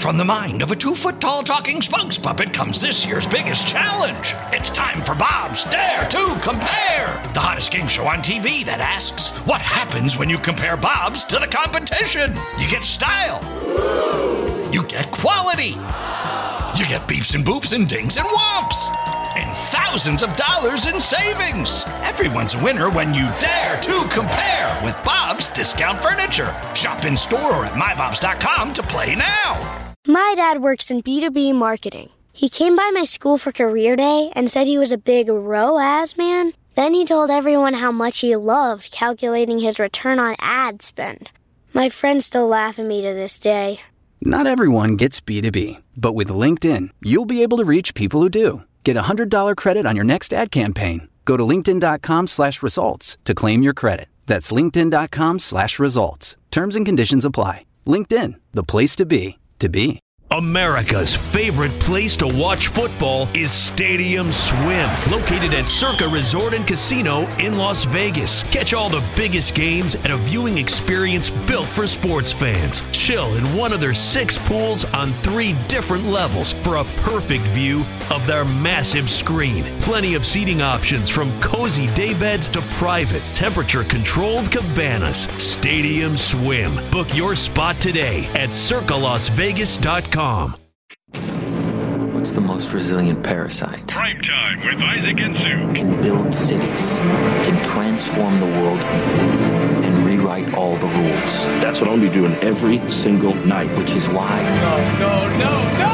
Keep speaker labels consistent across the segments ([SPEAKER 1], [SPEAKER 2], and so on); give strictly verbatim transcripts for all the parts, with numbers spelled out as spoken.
[SPEAKER 1] from the mind of a two-foot-tall talking spokes puppet comes this year's biggest challenge. It's time for Bob's Dare to Compare, the hottest game show on T V that asks, what happens when you compare Bobs to the competition? You get style. You get quality. You get beeps and boops and dings and whomps. And thousands of dollars in savings. Everyone's a winner when you dare to compare with Bob's Discount Furniture. Shop in store or at my bobs dot com to play now.
[SPEAKER 2] My dad works in B two B marketing. He came by my school for career day and said he was a big R O A S man. Then he told everyone how much he loved calculating his return on ad spend. My friends still laugh at me to this day.
[SPEAKER 3] Not everyone gets B two B, but with LinkedIn, you'll be able to reach people who do. Get a one hundred dollars credit on your next ad campaign. Go to linkedin.com slash results to claim your credit. That's linkedin.com slash results. Terms and conditions apply. LinkedIn, the place to be, to be.
[SPEAKER 4] America's favorite place to watch football is Stadium Swim, located at Circa Resort and Casino in Las Vegas. Catch all the biggest games at a viewing experience built for sports fans. Chill in one of their six pools on three different levels for a perfect view of their massive screen. Plenty of seating options from cozy daybeds to private, temperature-controlled cabanas. Stadium Swim. Book your spot today at circa las vegas dot com.
[SPEAKER 5] What's the most resilient parasite?
[SPEAKER 6] Prime Time with Isaac and Sue.
[SPEAKER 5] Can build cities, can transform the world, and rewrite all the rules.
[SPEAKER 7] That's what I'll be doing every single night.
[SPEAKER 5] Which is why...
[SPEAKER 6] No, no, no,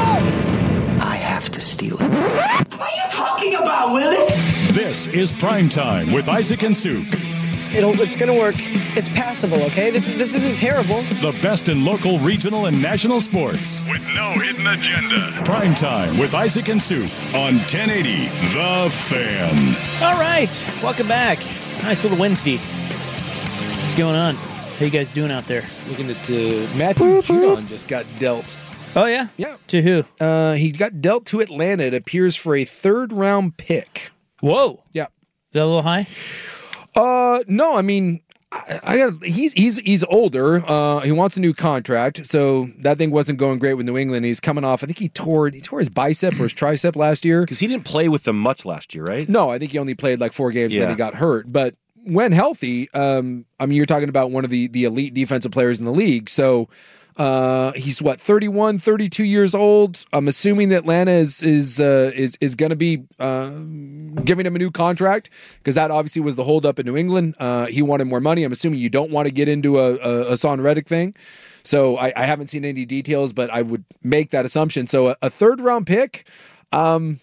[SPEAKER 6] no!
[SPEAKER 5] I have to steal it.
[SPEAKER 8] What are you talking about, Willis?
[SPEAKER 9] This is Prime Time with Isaac and Sue.
[SPEAKER 10] It'll, it's going to work. It's passable, okay? This this isn't terrible.
[SPEAKER 9] The best in local, regional, and national sports.
[SPEAKER 6] With no hidden agenda.
[SPEAKER 9] Prime Time with Isaac and Sue on ten eighty The Fan.
[SPEAKER 11] All right. Welcome back. Nice little Wednesday. What's going on? How you guys doing out there?
[SPEAKER 12] Looking at uh, Matthew Judon just got dealt.
[SPEAKER 11] Oh, yeah?
[SPEAKER 12] Yeah.
[SPEAKER 11] To who?
[SPEAKER 12] Uh, he got dealt to Atlanta. It appears for a third-round pick.
[SPEAKER 11] Whoa.
[SPEAKER 12] Yeah.
[SPEAKER 11] Is that a little high?
[SPEAKER 12] Uh, no, I mean, I, I got he's he's he's older. Uh, he wants a new contract, so that thing wasn't going great with New England. He's coming off. I think he tore he tore his bicep or his tricep last year
[SPEAKER 13] because he didn't play with them much last year, right?
[SPEAKER 12] No, I think he only played like four games, yeah. and then he got hurt. But when healthy, um, I mean, you're talking about one of the the elite defensive players in the league. So. Uh, he's what, thirty-one, thirty-two years old. I'm assuming that Atlanta is is uh, is is going to be uh, giving him a new contract because that obviously was the holdup in New England. Uh, he wanted more money. I'm assuming you don't want to get into a, a Hassan Reddick thing. So I, I haven't seen any details, but I would make that assumption. So a, a third round pick. Um,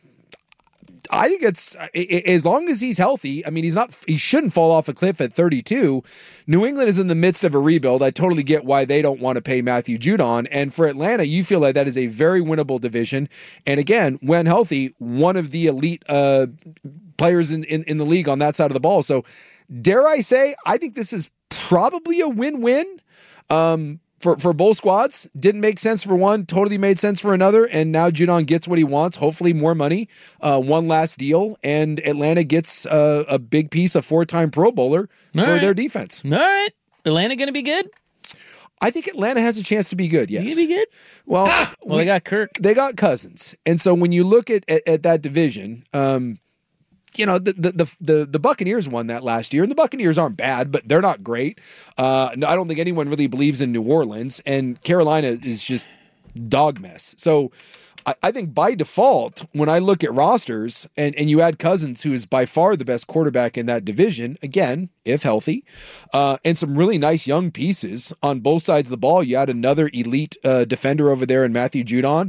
[SPEAKER 12] I think it's as long as he's healthy. I mean, he's not. He shouldn't fall off a cliff at thirty-two. New England is in the midst of a rebuild. I totally get why they don't want to pay Matthew Judon. And for Atlanta, you feel like that is a very winnable division. And again, when healthy, one of the elite uh, players in, in in the league on that side of the ball. So, dare I say, I think this is probably a win-win. Um, For for both squads. Didn't make sense for one, totally made sense for another, and now Judon gets what he wants, hopefully more money, uh, one last deal, and Atlanta gets uh, a big piece, a four-time Pro Bowler
[SPEAKER 11] All
[SPEAKER 12] for
[SPEAKER 11] right.
[SPEAKER 12] their defense.
[SPEAKER 11] All right. Atlanta going to be good?
[SPEAKER 12] I think Atlanta has a chance to be good, yes.
[SPEAKER 11] You going to be good?
[SPEAKER 12] Well,
[SPEAKER 11] ah, well we, they got Kirk.
[SPEAKER 12] They got Cousins. And so when you look at, at, at that division, um, you know, the, the the the Buccaneers won that last year, and the Buccaneers aren't bad, but they're not great. Uh, I don't think anyone really believes in New Orleans, and Carolina is just dog mess. So I, I think by default, when I look at rosters and, and you add Cousins, who is by far the best quarterback in that division, again, if healthy, uh, and some really nice young pieces on both sides of the ball, you add another elite uh, defender over there in Matthew Judon.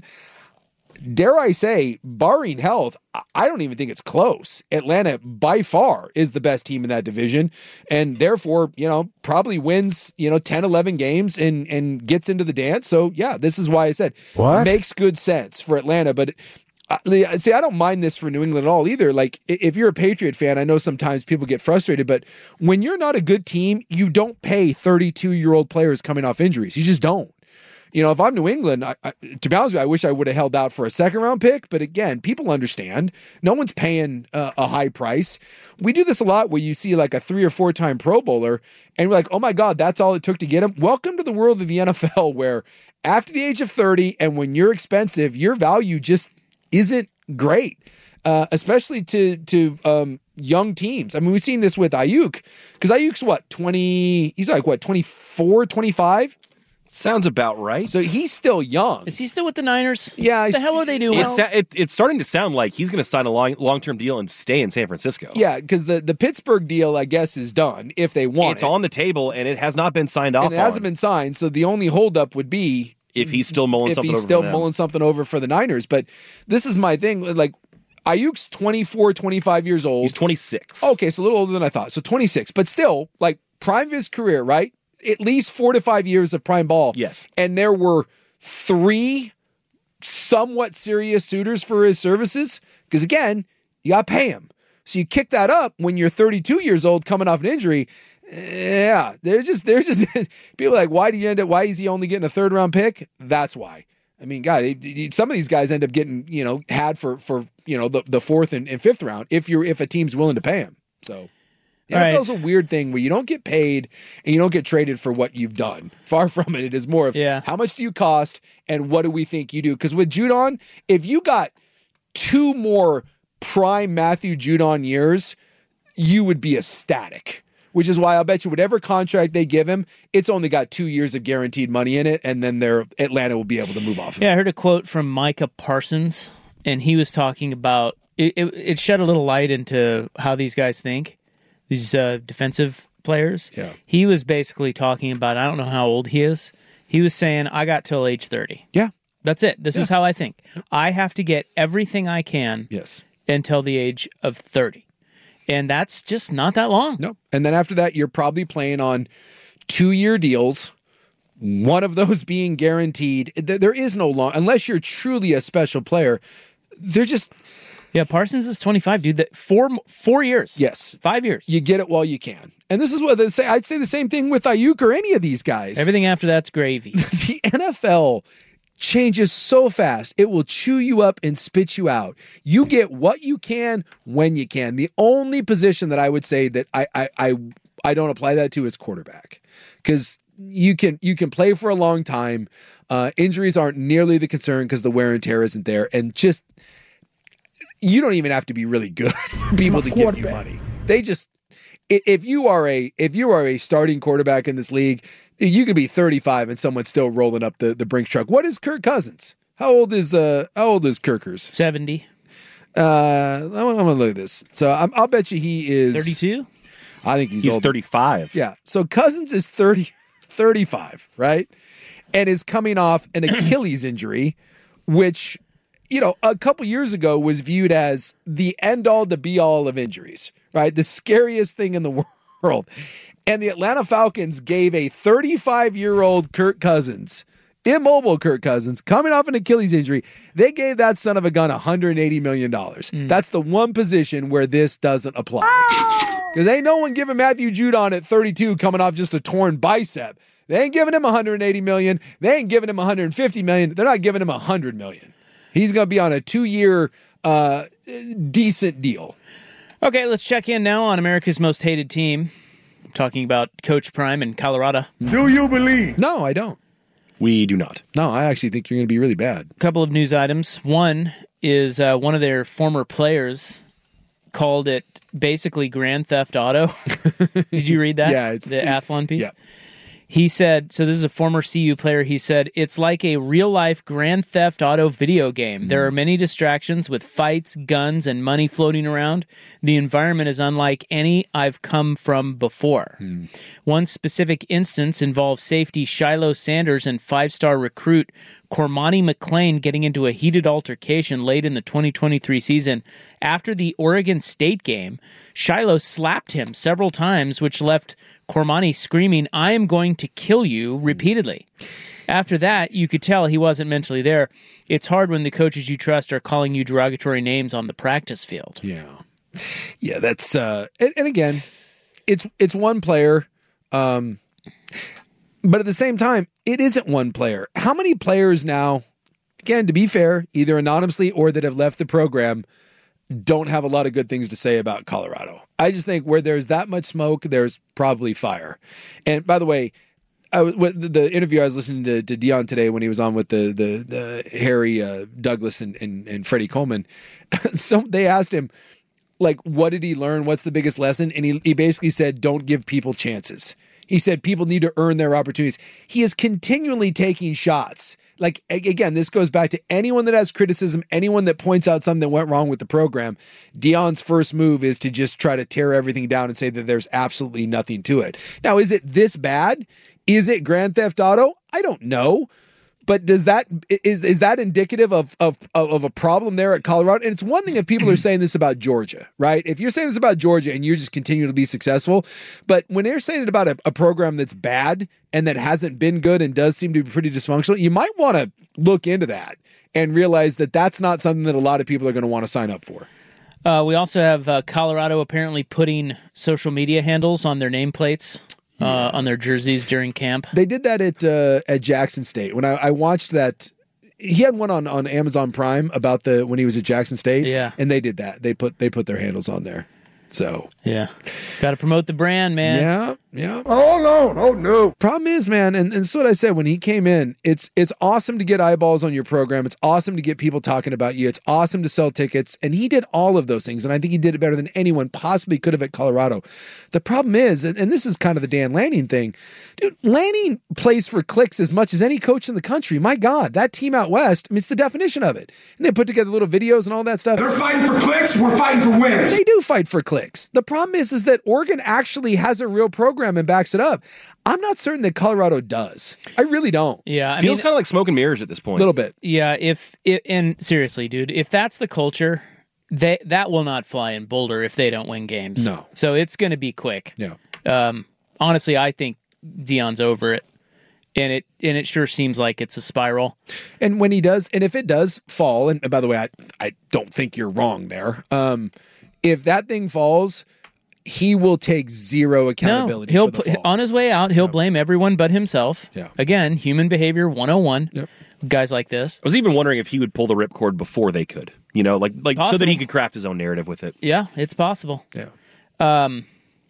[SPEAKER 12] Dare I say, barring health, I don't even think it's close. Atlanta, by far, is the best team in that division, and therefore, you know, probably wins, you know, ten, eleven games and and gets into the dance. So, yeah, this is why I said
[SPEAKER 14] what?
[SPEAKER 12] Makes good sense for Atlanta. But, uh, see, I don't mind this for New England at all either. Like, if you're a Patriot fan, I know sometimes people get frustrated, but when you're not a good team, you don't pay thirty-two-year-old players coming off injuries. You just don't. You know, if I'm New England, I, I, to be honest with you, I wish I would have held out for a second round pick. But again, people understand. No one's paying uh, a high price. We do this a lot where you see like a three or four time Pro Bowler and we're like, oh my God, that's all it took to get him. Welcome to the world of the N F L where after the age of thirty and when you're expensive, your value just isn't great, uh, especially to to um, young teams. I mean, we've seen this with Ayuk because Ayuk's what, twenty, he's like what, twenty-four, twenty-five?
[SPEAKER 13] Sounds about right.
[SPEAKER 12] So he's still young.
[SPEAKER 11] Is he still with the Niners?
[SPEAKER 12] Yeah.
[SPEAKER 11] What the hell are they doing?
[SPEAKER 13] It's, it, it's starting to sound like he's going to sign a long, long-term deal and stay in San Francisco.
[SPEAKER 12] Yeah, because the, the Pittsburgh deal, I guess, is done if they want
[SPEAKER 13] It's
[SPEAKER 12] it.
[SPEAKER 13] on the table, and it has not been signed off
[SPEAKER 12] And it hasn't
[SPEAKER 13] on.
[SPEAKER 12] been signed, so the only holdup would be
[SPEAKER 13] if he's still mulling
[SPEAKER 12] if
[SPEAKER 13] something
[SPEAKER 12] he's
[SPEAKER 13] over
[SPEAKER 12] still
[SPEAKER 13] for them.
[SPEAKER 12] mulling something over for the Niners. But this is my thing. Like, Ayuk's twenty-four, twenty-five years old.
[SPEAKER 13] He's twenty-six.
[SPEAKER 12] Okay, so a little older than I thought. So twenty-six, but still, like, prime of his career, right? At least four to five years of prime ball.
[SPEAKER 13] Yes.
[SPEAKER 12] And there were three somewhat serious suitors for his services. Because again, you got to pay him. So you kick that up when you're thirty-two years old coming off an injury. Yeah, they're just, they're just, people are like, why do you end up, why is he only getting a third round pick? That's why. I mean, God, it, it, some of these guys end up getting, you know, had for, for you know, the, the fourth and, and fifth round if you're, if a team's willing to pay him. So. The N F L's a weird thing where you don't get paid and you don't get traded for what you've done. Far from it. It is more of
[SPEAKER 11] yeah.
[SPEAKER 12] how much do you cost and what do we think you do? Because with Judon, if you got two more prime Matthew Judon years, you would be ecstatic. Which is why I'll bet you whatever contract they give him, it's only got two years of guaranteed money in it, and then their Atlanta will be able to move off of
[SPEAKER 11] Yeah,
[SPEAKER 12] it.
[SPEAKER 11] I heard a quote from Micah Parsons, and he was talking about it, it, it shed a little light into how these guys think. These uh, defensive players.
[SPEAKER 12] Yeah.
[SPEAKER 11] He was basically talking about, I don't know how old he is. He was saying, I got till age thirty.
[SPEAKER 12] Yeah.
[SPEAKER 11] That's it. This
[SPEAKER 12] yeah.
[SPEAKER 11] is how I think. I have to get everything I can
[SPEAKER 12] yes.
[SPEAKER 11] until the age of thirty. And that's just not that long.
[SPEAKER 12] No. And then after that, you're probably playing on two-year deals, one of those being guaranteed. There is no long, unless you're truly a special player, they're just...
[SPEAKER 11] Yeah, Parsons is twenty-five, dude. That four four years.
[SPEAKER 12] Yes.
[SPEAKER 11] Five years.
[SPEAKER 12] You get it while you can. And this is what they say. I'd say the same thing with Ayuk or any of these guys.
[SPEAKER 11] Everything after that's gravy.
[SPEAKER 12] The N F L changes so fast. It will chew you up and spit you out. You get what you can when you can. The only position that I would say that I I I, I don't apply that to is quarterback. Because you can you can play for a long time. Uh, injuries aren't nearly the concern because the wear and tear isn't there. And just you don't even have to be really good for people to give you money. They just, if you are a if you are a starting quarterback in this league, you could be thirty-five and someone's still rolling up the, the Brinks truck. What is Kirk Cousins? How old is uh how old is Kirkers?
[SPEAKER 11] seventy.
[SPEAKER 12] Uh, I'm, I'm gonna look at this. So I'm, I'll bet you he is
[SPEAKER 11] thirty-two.
[SPEAKER 12] I think he's,
[SPEAKER 13] he's
[SPEAKER 12] old.
[SPEAKER 13] thirty-five.
[SPEAKER 12] Yeah. So Cousins is thirty, thirty-five, right? And is coming off an Achilles injury, which, you know, a couple years ago was viewed as the end all, the be all of injuries, right? The scariest thing in the world. And the Atlanta Falcons gave a thirty-five-year-old Kirk Cousins, immobile Kirk Cousins, coming off an Achilles injury, they gave that son of a gun one hundred eighty million dollars. Mm. That's the one position where this doesn't apply. Because ain't no one giving Matthew Judon at thirty-two coming off just a torn bicep. They ain't giving him one hundred eighty million dollars. They ain't giving him one hundred fifty million dollars. They're not giving him one hundred million dollars. He's going to be on a two-year uh, decent deal.
[SPEAKER 11] Okay, let's check in now on America's most hated team. I'm talking about Coach Prime in Colorado.
[SPEAKER 9] Do you believe?
[SPEAKER 12] No, I don't.
[SPEAKER 13] We do not.
[SPEAKER 12] No, I actually think you're going to be really bad.
[SPEAKER 11] A couple of news items. One is uh, one of their former players called it basically Grand Theft Auto. Did you read that?
[SPEAKER 12] Yeah. It's,
[SPEAKER 11] the
[SPEAKER 12] it,
[SPEAKER 11] Athlon piece?
[SPEAKER 12] Yeah.
[SPEAKER 11] He said, so this is a former C U player, he said, it's like a real-life Grand Theft Auto video game. Mm. There are many distractions with fights, guns, and money floating around. The environment is unlike any I've come from before. Mm. One specific instance involves safety Shiloh Sanders and five-star recruit Cormani McClain getting into a heated altercation late in the twenty twenty-three season. After the Oregon State game, Shiloh slapped him several times, which left Cormani screaming, "I am going to kill you," repeatedly. After that, you could tell he wasn't mentally there. It's hard when the coaches you trust are calling you derogatory names on the practice field.
[SPEAKER 12] Yeah. Yeah, that's uh and, and again, it's it's one player. Um But at the same time, it isn't one player. How many players now, again, to be fair, either anonymously or that have left the program, don't have a lot of good things to say about Colorado? I just think where there's that much smoke, there's probably fire. And by the way, I was, the interview I was listening to, to Deion today when he was on with the the, the Harry uh, Douglas and, and, and Freddie Coleman. So they asked him, like, what did he learn? What's the biggest lesson? And he, he basically said, don't give people chances. He said people need to earn their opportunities. He is continually taking shots. Like, again, this goes back to anyone that has criticism, anyone that points out something that went wrong with the program. Deion's first move is to just try to tear everything down and say that there's absolutely nothing to it. Now, is it this bad? Is it Grand Theft Auto? I don't know. But does that is is that indicative of of of a problem there at Colorado? And it's one thing if people are saying this about Georgia, right? If you're saying this about Georgia and you're just continuing to be successful, but when they're saying it about a, a program that's bad and that hasn't been good and does seem to be pretty dysfunctional, you might want to look into that and realize that that's not something that a lot of people are going to want to sign up for.
[SPEAKER 11] Uh, we also have uh, Colorado apparently putting social media handles on their nameplates. Uh, yeah. On their jerseys during camp.
[SPEAKER 12] They did that at uh, at Jackson State. When I, I watched that, he had one on, on Amazon Prime about the when he was at Jackson State.
[SPEAKER 11] Yeah,
[SPEAKER 12] and they did that. They put they put their handles on there. So
[SPEAKER 11] yeah, got to promote the brand, man.
[SPEAKER 12] Yeah, yeah.
[SPEAKER 14] Oh no, oh no.
[SPEAKER 12] Problem is, man, and, and that's what I said when he came in. It's it's awesome to get eyeballs on your program. It's awesome to get people talking about you. It's awesome to sell tickets, and he did all of those things, and I think he did it better than anyone possibly could have at Colorado. The problem is, and, and this is kind of the Dan Lanning thing, dude. Lanning plays for clicks as much as any coach in the country. My God, that team out west, I mean, it's the definition of it. And they put together little videos and all that stuff.
[SPEAKER 14] They're fighting for clicks. We're fighting for wins.
[SPEAKER 12] They do fight for clicks. The problem is, is that Oregon actually has a real program and backs it up. I'm not certain that Colorado does. I really don't.
[SPEAKER 11] Yeah, I
[SPEAKER 13] feels
[SPEAKER 11] mean,
[SPEAKER 13] kind of like smoke and mirrors at this point.
[SPEAKER 12] A little bit.
[SPEAKER 11] Yeah, if it, and seriously, dude, if that's the culture, they that will not fly in Boulder if they don't win games.
[SPEAKER 12] No.
[SPEAKER 11] So it's going to be quick.
[SPEAKER 12] Yeah.
[SPEAKER 11] Um, honestly, I think Deion's over it. And it and it sure seems like it's a spiral.
[SPEAKER 12] And when he does, and if it does fall, and by the way, I, I don't think you're wrong there. Um, if that thing falls, he will take zero accountability.
[SPEAKER 11] No, he'll
[SPEAKER 12] for the fall.
[SPEAKER 11] On his way out, he'll
[SPEAKER 12] Yep.
[SPEAKER 11] blame everyone but himself.
[SPEAKER 12] Yeah.
[SPEAKER 11] Again, human behavior one oh one.
[SPEAKER 12] Yep.
[SPEAKER 11] Guys like this.
[SPEAKER 13] I was even wondering if he would pull the ripcord before they could. You know, like like
[SPEAKER 11] Possible.
[SPEAKER 13] so that he could craft his own narrative with it.
[SPEAKER 11] Yeah, it's possible.
[SPEAKER 12] Yeah.
[SPEAKER 11] Um,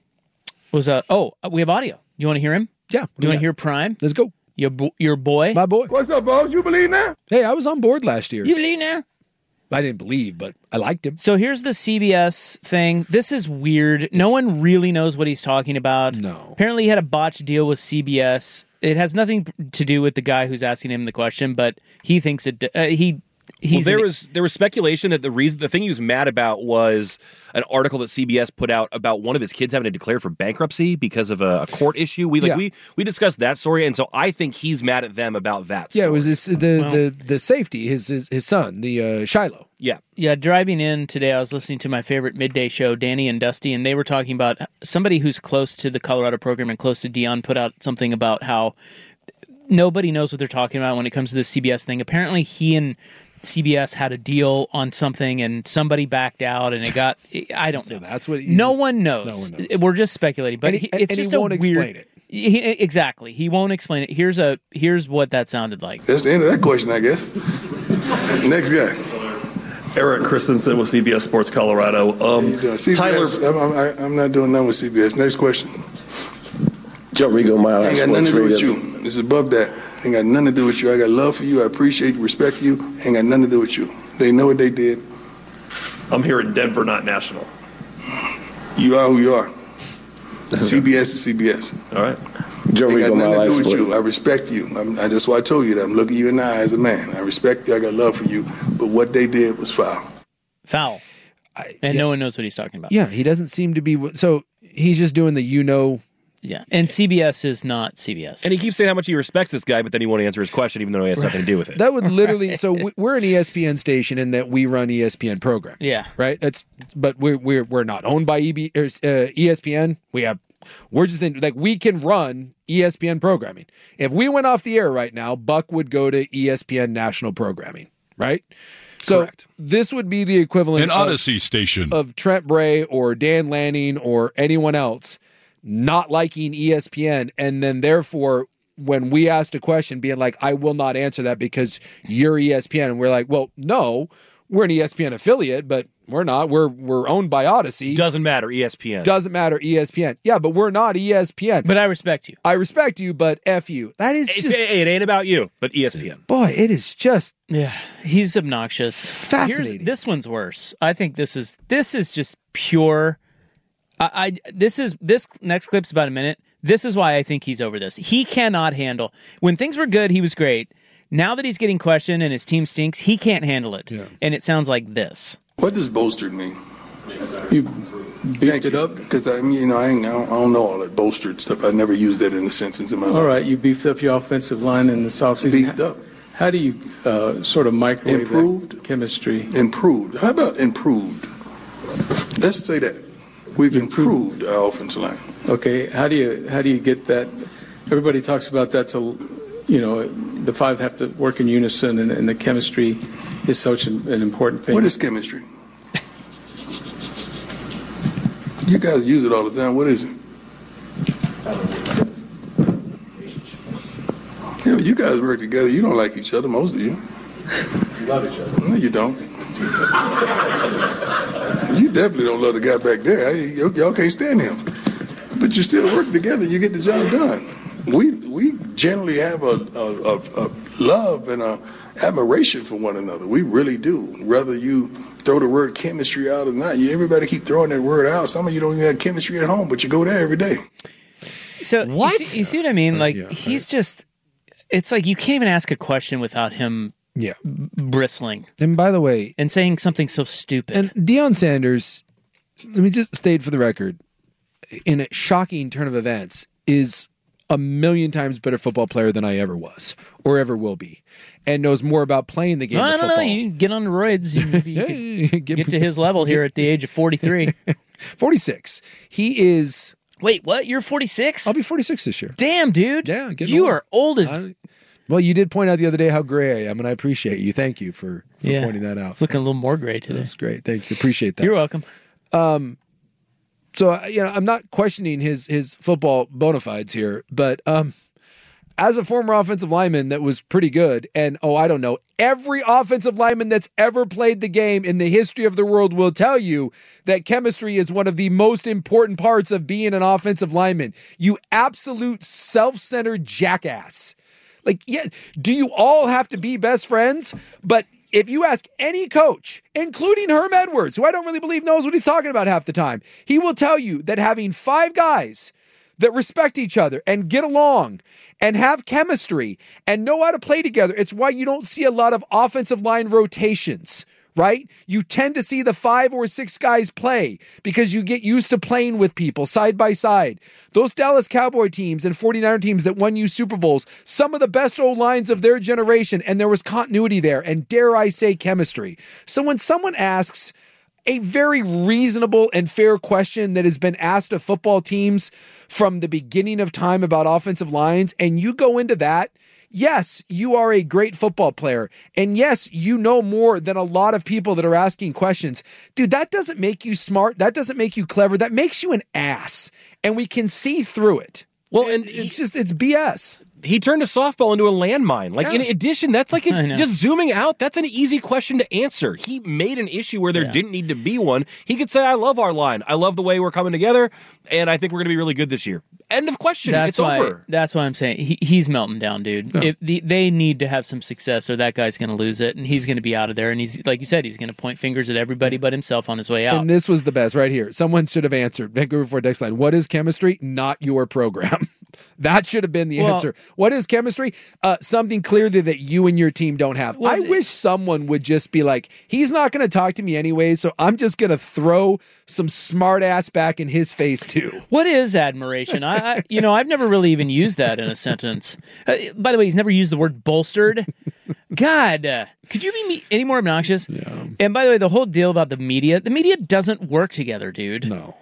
[SPEAKER 11] was a oh we have audio. You want to hear him?
[SPEAKER 12] Yeah.
[SPEAKER 11] Do you want to hear Prime?
[SPEAKER 12] Let's go.
[SPEAKER 11] Your bo- your boy.
[SPEAKER 12] My boy.
[SPEAKER 14] What's up, boss? You believe now?
[SPEAKER 12] Hey, I was on board last year.
[SPEAKER 11] You believe now?
[SPEAKER 12] I didn't believe, but I liked him.
[SPEAKER 11] So here's the C B S thing. This is weird. No one really knows what he's talking about.
[SPEAKER 12] No.
[SPEAKER 11] Apparently he had a botched deal with C B S. It has nothing to do with the guy who's asking him the question, but he thinks it. Uh, he. He's
[SPEAKER 13] well, there
[SPEAKER 11] an,
[SPEAKER 13] was there was speculation that the reason the thing he was mad about was an article that C B S put out about one of his kids having to declare for bankruptcy because of a, a court issue. We like
[SPEAKER 12] Yeah.
[SPEAKER 13] we we discussed that story, and so I think he's mad at them about that. Story.
[SPEAKER 12] Yeah, it was his, the,
[SPEAKER 11] Well-
[SPEAKER 12] the the safety, his his, his son, the uh, Shiloh.
[SPEAKER 13] Yeah,
[SPEAKER 11] Yeah, driving in today, I was listening to my favorite midday show, Danny and Dusty, and they were talking about somebody who's close to the Colorado program and close to Deion put out something about how nobody knows what they're talking about when it comes to this C B S thing. Apparently, he and C B S had a deal on something, and somebody backed out, and it got. I don't know.
[SPEAKER 12] That's what.
[SPEAKER 11] No one knows.
[SPEAKER 12] No one knows.
[SPEAKER 11] We're just speculating, but
[SPEAKER 12] And he-
[SPEAKER 11] he, it's
[SPEAKER 12] and he
[SPEAKER 11] just
[SPEAKER 12] won't
[SPEAKER 11] a weird.
[SPEAKER 12] explain it.
[SPEAKER 11] He, exactly, he won't explain it. Here's a here's what that sounded like.
[SPEAKER 14] That's the end of that question, I guess. Next guy.
[SPEAKER 15] Eric Christensen with C B S Sports Colorado. Um,
[SPEAKER 14] C B S,
[SPEAKER 15] Tyler,
[SPEAKER 14] I'm, I'm, I'm not doing nothing with C B S. Next question.
[SPEAKER 15] Joe Rigo, Mile
[SPEAKER 14] Ain't
[SPEAKER 15] High
[SPEAKER 14] got nothing to
[SPEAKER 15] Sports
[SPEAKER 14] do with
[SPEAKER 15] Vegas.
[SPEAKER 14] you. This is above that. Ain't got nothing to do with you. I got love for you. I appreciate you, respect you. Ain't got nothing to do with you. They know what they did.
[SPEAKER 15] I'm here in Denver, not national.
[SPEAKER 14] You are who you are. C B S is C B S.
[SPEAKER 15] All right. Joe
[SPEAKER 14] Ain't got
[SPEAKER 15] Rigo, Mile
[SPEAKER 14] nothing
[SPEAKER 15] High
[SPEAKER 14] to do with
[SPEAKER 15] Sports.
[SPEAKER 14] you. I respect you. I'm, I, that's why I told you that. I'm looking you in the eye as a man. I respect you. I got love for you. But what they did was foul.
[SPEAKER 11] Foul,
[SPEAKER 12] I,
[SPEAKER 11] and
[SPEAKER 12] yeah,
[SPEAKER 11] no one knows what he's talking about.
[SPEAKER 12] yeah, he doesn't seem to be. So he's just doing the you know.
[SPEAKER 11] Yeah, and C B S is not C B S.
[SPEAKER 13] and he keeps saying how much he respects this guy, but then he won't answer his question, even though he has nothing to do with it.
[SPEAKER 12] That would literally. So we- we're an E S P N station in that we run E S P N program.
[SPEAKER 11] Yeah.
[SPEAKER 12] Right. That's. But we're we're we're not owned by E B, or, uh, E S P N. We have. We're just in, like we can run E S P N programming. If we went off the air right now, Buck would go to E S P N national programming. Right. So
[SPEAKER 13] Correct.
[SPEAKER 12] this would be the equivalent
[SPEAKER 9] An
[SPEAKER 12] of,
[SPEAKER 9] Odyssey station.
[SPEAKER 12] of Trent Bray or Dan Lanning or anyone else not liking E S P N, and then therefore when we asked a question being like, I will not answer that because you're E S P N. And we're like, well, no, we're an E S P N affiliate, but we're not. We're we're owned by Odyssey.
[SPEAKER 13] Doesn't matter, E S P N.
[SPEAKER 12] Doesn't matter, E S P N. Yeah, but we're not E S P N.
[SPEAKER 11] But I respect you.
[SPEAKER 12] I respect you, but F you. That is
[SPEAKER 13] it's,
[SPEAKER 12] just...
[SPEAKER 13] It ain't about you, but E S P N.
[SPEAKER 12] Boy, it is just...
[SPEAKER 11] Yeah, he's obnoxious.
[SPEAKER 12] Fascinating.
[SPEAKER 11] Here's, this one's worse. I think this is this is just pure... I, I This is this next clip's about a minute. This is why I think he's over this. He cannot handle... When things were good, he was great. Now that he's getting questioned and his team stinks, he can't handle it. Yeah. And it sounds like this.
[SPEAKER 14] What does bolstered mean?
[SPEAKER 16] You beefed it up?
[SPEAKER 14] Because I mean, you know, I, ain't, I, don't, I don't know all that bolstered stuff. I never used that in a sentence in my life.
[SPEAKER 16] All right, you beefed up your offensive line in the offseason.
[SPEAKER 14] Beefed up.
[SPEAKER 16] How do you uh, sort of microwave
[SPEAKER 14] improved
[SPEAKER 16] that chemistry?
[SPEAKER 14] Improved. How about improved? Let's say that we've improved, improved our offensive line.
[SPEAKER 16] Okay, how do you how do you get that? Everybody talks about that's a, you know, the five have to work in unison, and, and the chemistry is such an, an important thing.
[SPEAKER 14] What is chemistry? You guys use it all the time. What is it? Yeah, but you guys work together. You don't like each other, most of you.
[SPEAKER 16] You love each other.
[SPEAKER 14] No, you don't. You definitely don't love the guy back there. Y- y'all can't stand him. But you still work together. You get the job done. We we generally have a, a, a, a love and a admiration for one another. We really do. Whether you throw the word chemistry out or not, you everybody keep throwing that word out. Some of you don't even have chemistry at home, but you go there every day.
[SPEAKER 11] So
[SPEAKER 12] what?
[SPEAKER 11] You see, you see what I mean? Like,
[SPEAKER 12] uh, yeah,
[SPEAKER 11] he's just, it's like you can't even ask a question without him
[SPEAKER 12] yeah.
[SPEAKER 11] bristling.
[SPEAKER 12] And by the way,
[SPEAKER 11] and saying something so stupid.
[SPEAKER 12] And Deion Sanders, let me just state for the record, in a shocking turn of events, is a million times better football player than I ever was or ever will be, and knows more about playing the game
[SPEAKER 11] well,
[SPEAKER 12] of
[SPEAKER 11] I don't
[SPEAKER 12] football.
[SPEAKER 11] know. You get on the roids, you, maybe you could get to his level here at the age of forty-three.
[SPEAKER 12] forty-six. He is...
[SPEAKER 11] Wait, what? You're forty-six?
[SPEAKER 12] I'll be forty-six this year.
[SPEAKER 11] Damn, dude.
[SPEAKER 12] Yeah,
[SPEAKER 11] you
[SPEAKER 12] old.
[SPEAKER 11] are old as...
[SPEAKER 12] I, well, you did point out the other day how gray I am, and I appreciate you. Thank you for, for
[SPEAKER 11] yeah.
[SPEAKER 12] pointing that out.
[SPEAKER 11] It's looking a little more gray today.
[SPEAKER 12] That's great. Thank you. Appreciate that.
[SPEAKER 11] You're welcome.
[SPEAKER 12] Um, so, you know, I'm not questioning his his football bona fides here, but um, as a former offensive lineman that was pretty good, and, oh, I don't know, every offensive lineman that's ever played the game in the history of the world will tell you that chemistry is one of the most important parts of being an offensive lineman. You absolute self-centered jackass. Like, yeah, do you all have to be best friends? But if you ask any coach, including Herm Edwards, who I don't really believe knows what he's talking about half the time, he will tell you that having five guys that respect each other and get along and have chemistry and know how to play together, it's why you don't see a lot of offensive line rotations, right? You tend to see the five or six guys play because you get used to playing with people side by side. Those Dallas Cowboy teams and forty-niner teams that won you Super Bowls, some of the best old lines of their generation, and there was continuity there, and dare I say chemistry. So when someone asks a very reasonable and fair question that has been asked of football teams from the beginning of time about offensive lines, and you go into that, yes, you are a great football player. And yes, you know more than a lot of people that are asking questions. Dude, that doesn't make you smart. That doesn't make you clever. That makes you an ass. And we can see through it.
[SPEAKER 13] Well, and
[SPEAKER 12] it's just, it's B S.
[SPEAKER 13] He turned a softball into a landmine. Like,
[SPEAKER 12] Yeah.
[SPEAKER 13] in addition, that's like a, just zooming out, that's an easy question to answer. He made an issue where there
[SPEAKER 11] Yeah.
[SPEAKER 13] didn't need to be one. He could say, I love our line. I love the way we're coming together, and I think we're going to be really good this year. End of question.
[SPEAKER 11] That's
[SPEAKER 13] it's
[SPEAKER 11] why,
[SPEAKER 13] over.
[SPEAKER 11] That's why I'm saying he, he's melting down, dude. If the, they need to have some success, or that guy's going to lose it, and he's going to be out of there. And he's, like you said, he's going to point fingers at everybody but himself on his way out.
[SPEAKER 12] And this was the best right here. Someone should have answered. Vancouver Ford text line. What is chemistry? Not your program. That should have been the
[SPEAKER 11] Well-
[SPEAKER 12] answer. What is chemistry? Uh, something clearly that you and your team don't have.
[SPEAKER 11] Well,
[SPEAKER 12] I
[SPEAKER 11] the-
[SPEAKER 12] wish someone would just be like, he's not going to talk to me anyway, so I'm just going to throw some smart ass back in his face too.
[SPEAKER 11] What is admiration? I, I, you know, I've never really even used that in a sentence. Uh, by the way, he's never used the word bolstered. God, uh, could you be me- any more obnoxious?
[SPEAKER 12] Yeah.
[SPEAKER 11] And by the way, the whole deal about the media, the media doesn't work together, dude.
[SPEAKER 12] No.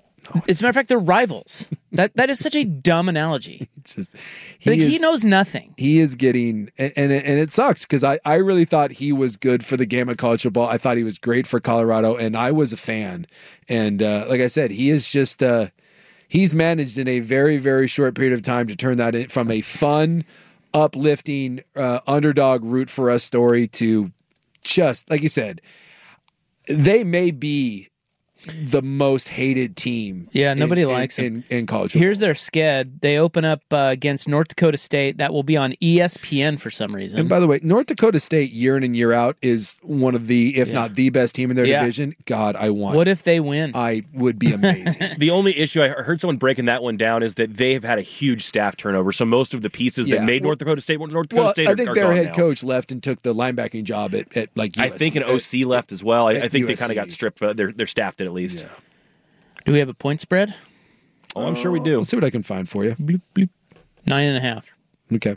[SPEAKER 11] As a matter of fact, they're rivals. That that is such a dumb analogy.
[SPEAKER 12] It's just
[SPEAKER 11] He, like,
[SPEAKER 12] is,
[SPEAKER 11] he knows nothing.
[SPEAKER 12] He is getting, and and, and it sucks because I, I really thought he was good for the game of college football. I thought he was great for Colorado, and I was a fan. And uh, like I said, he is just, uh, he's managed in a very, very short period of time to turn that in, from a fun, uplifting, uh, underdog root for us story to just, like you said, they may be the most hated team.
[SPEAKER 11] Yeah, nobody
[SPEAKER 12] in,
[SPEAKER 11] likes
[SPEAKER 12] in,
[SPEAKER 11] them.
[SPEAKER 12] In, in college football.
[SPEAKER 11] Here's their sked. They open up uh, against North Dakota State. That will be on E S P N for some reason.
[SPEAKER 12] And by the way, North Dakota State year in and year out is one of the, if yeah. not the best team in their
[SPEAKER 11] yeah.
[SPEAKER 12] division. God, I want.
[SPEAKER 11] What if they win?
[SPEAKER 12] I would be amazing.
[SPEAKER 13] The only issue, I heard someone breaking that one down, is that they have had a huge staff turnover. So most of the pieces
[SPEAKER 12] yeah.
[SPEAKER 13] that made
[SPEAKER 12] well,
[SPEAKER 13] North Dakota State, North Dakota
[SPEAKER 12] well,
[SPEAKER 13] State
[SPEAKER 12] I
[SPEAKER 13] are,
[SPEAKER 12] think
[SPEAKER 13] are
[SPEAKER 12] their
[SPEAKER 13] gone
[SPEAKER 12] head
[SPEAKER 13] now.
[SPEAKER 12] coach left and took the linebacking job at, at like U S C.
[SPEAKER 13] I think an O C left as well. I, I think
[SPEAKER 12] U S C.
[SPEAKER 13] they kind of got stripped, but they're, they're staffed it at least.
[SPEAKER 12] Yeah.
[SPEAKER 11] Do we have a point spread?
[SPEAKER 13] Oh, I'm sure we do.
[SPEAKER 12] Let's see what I can find for you.
[SPEAKER 11] Bloop, bloop. Nine and a half.
[SPEAKER 12] Okay.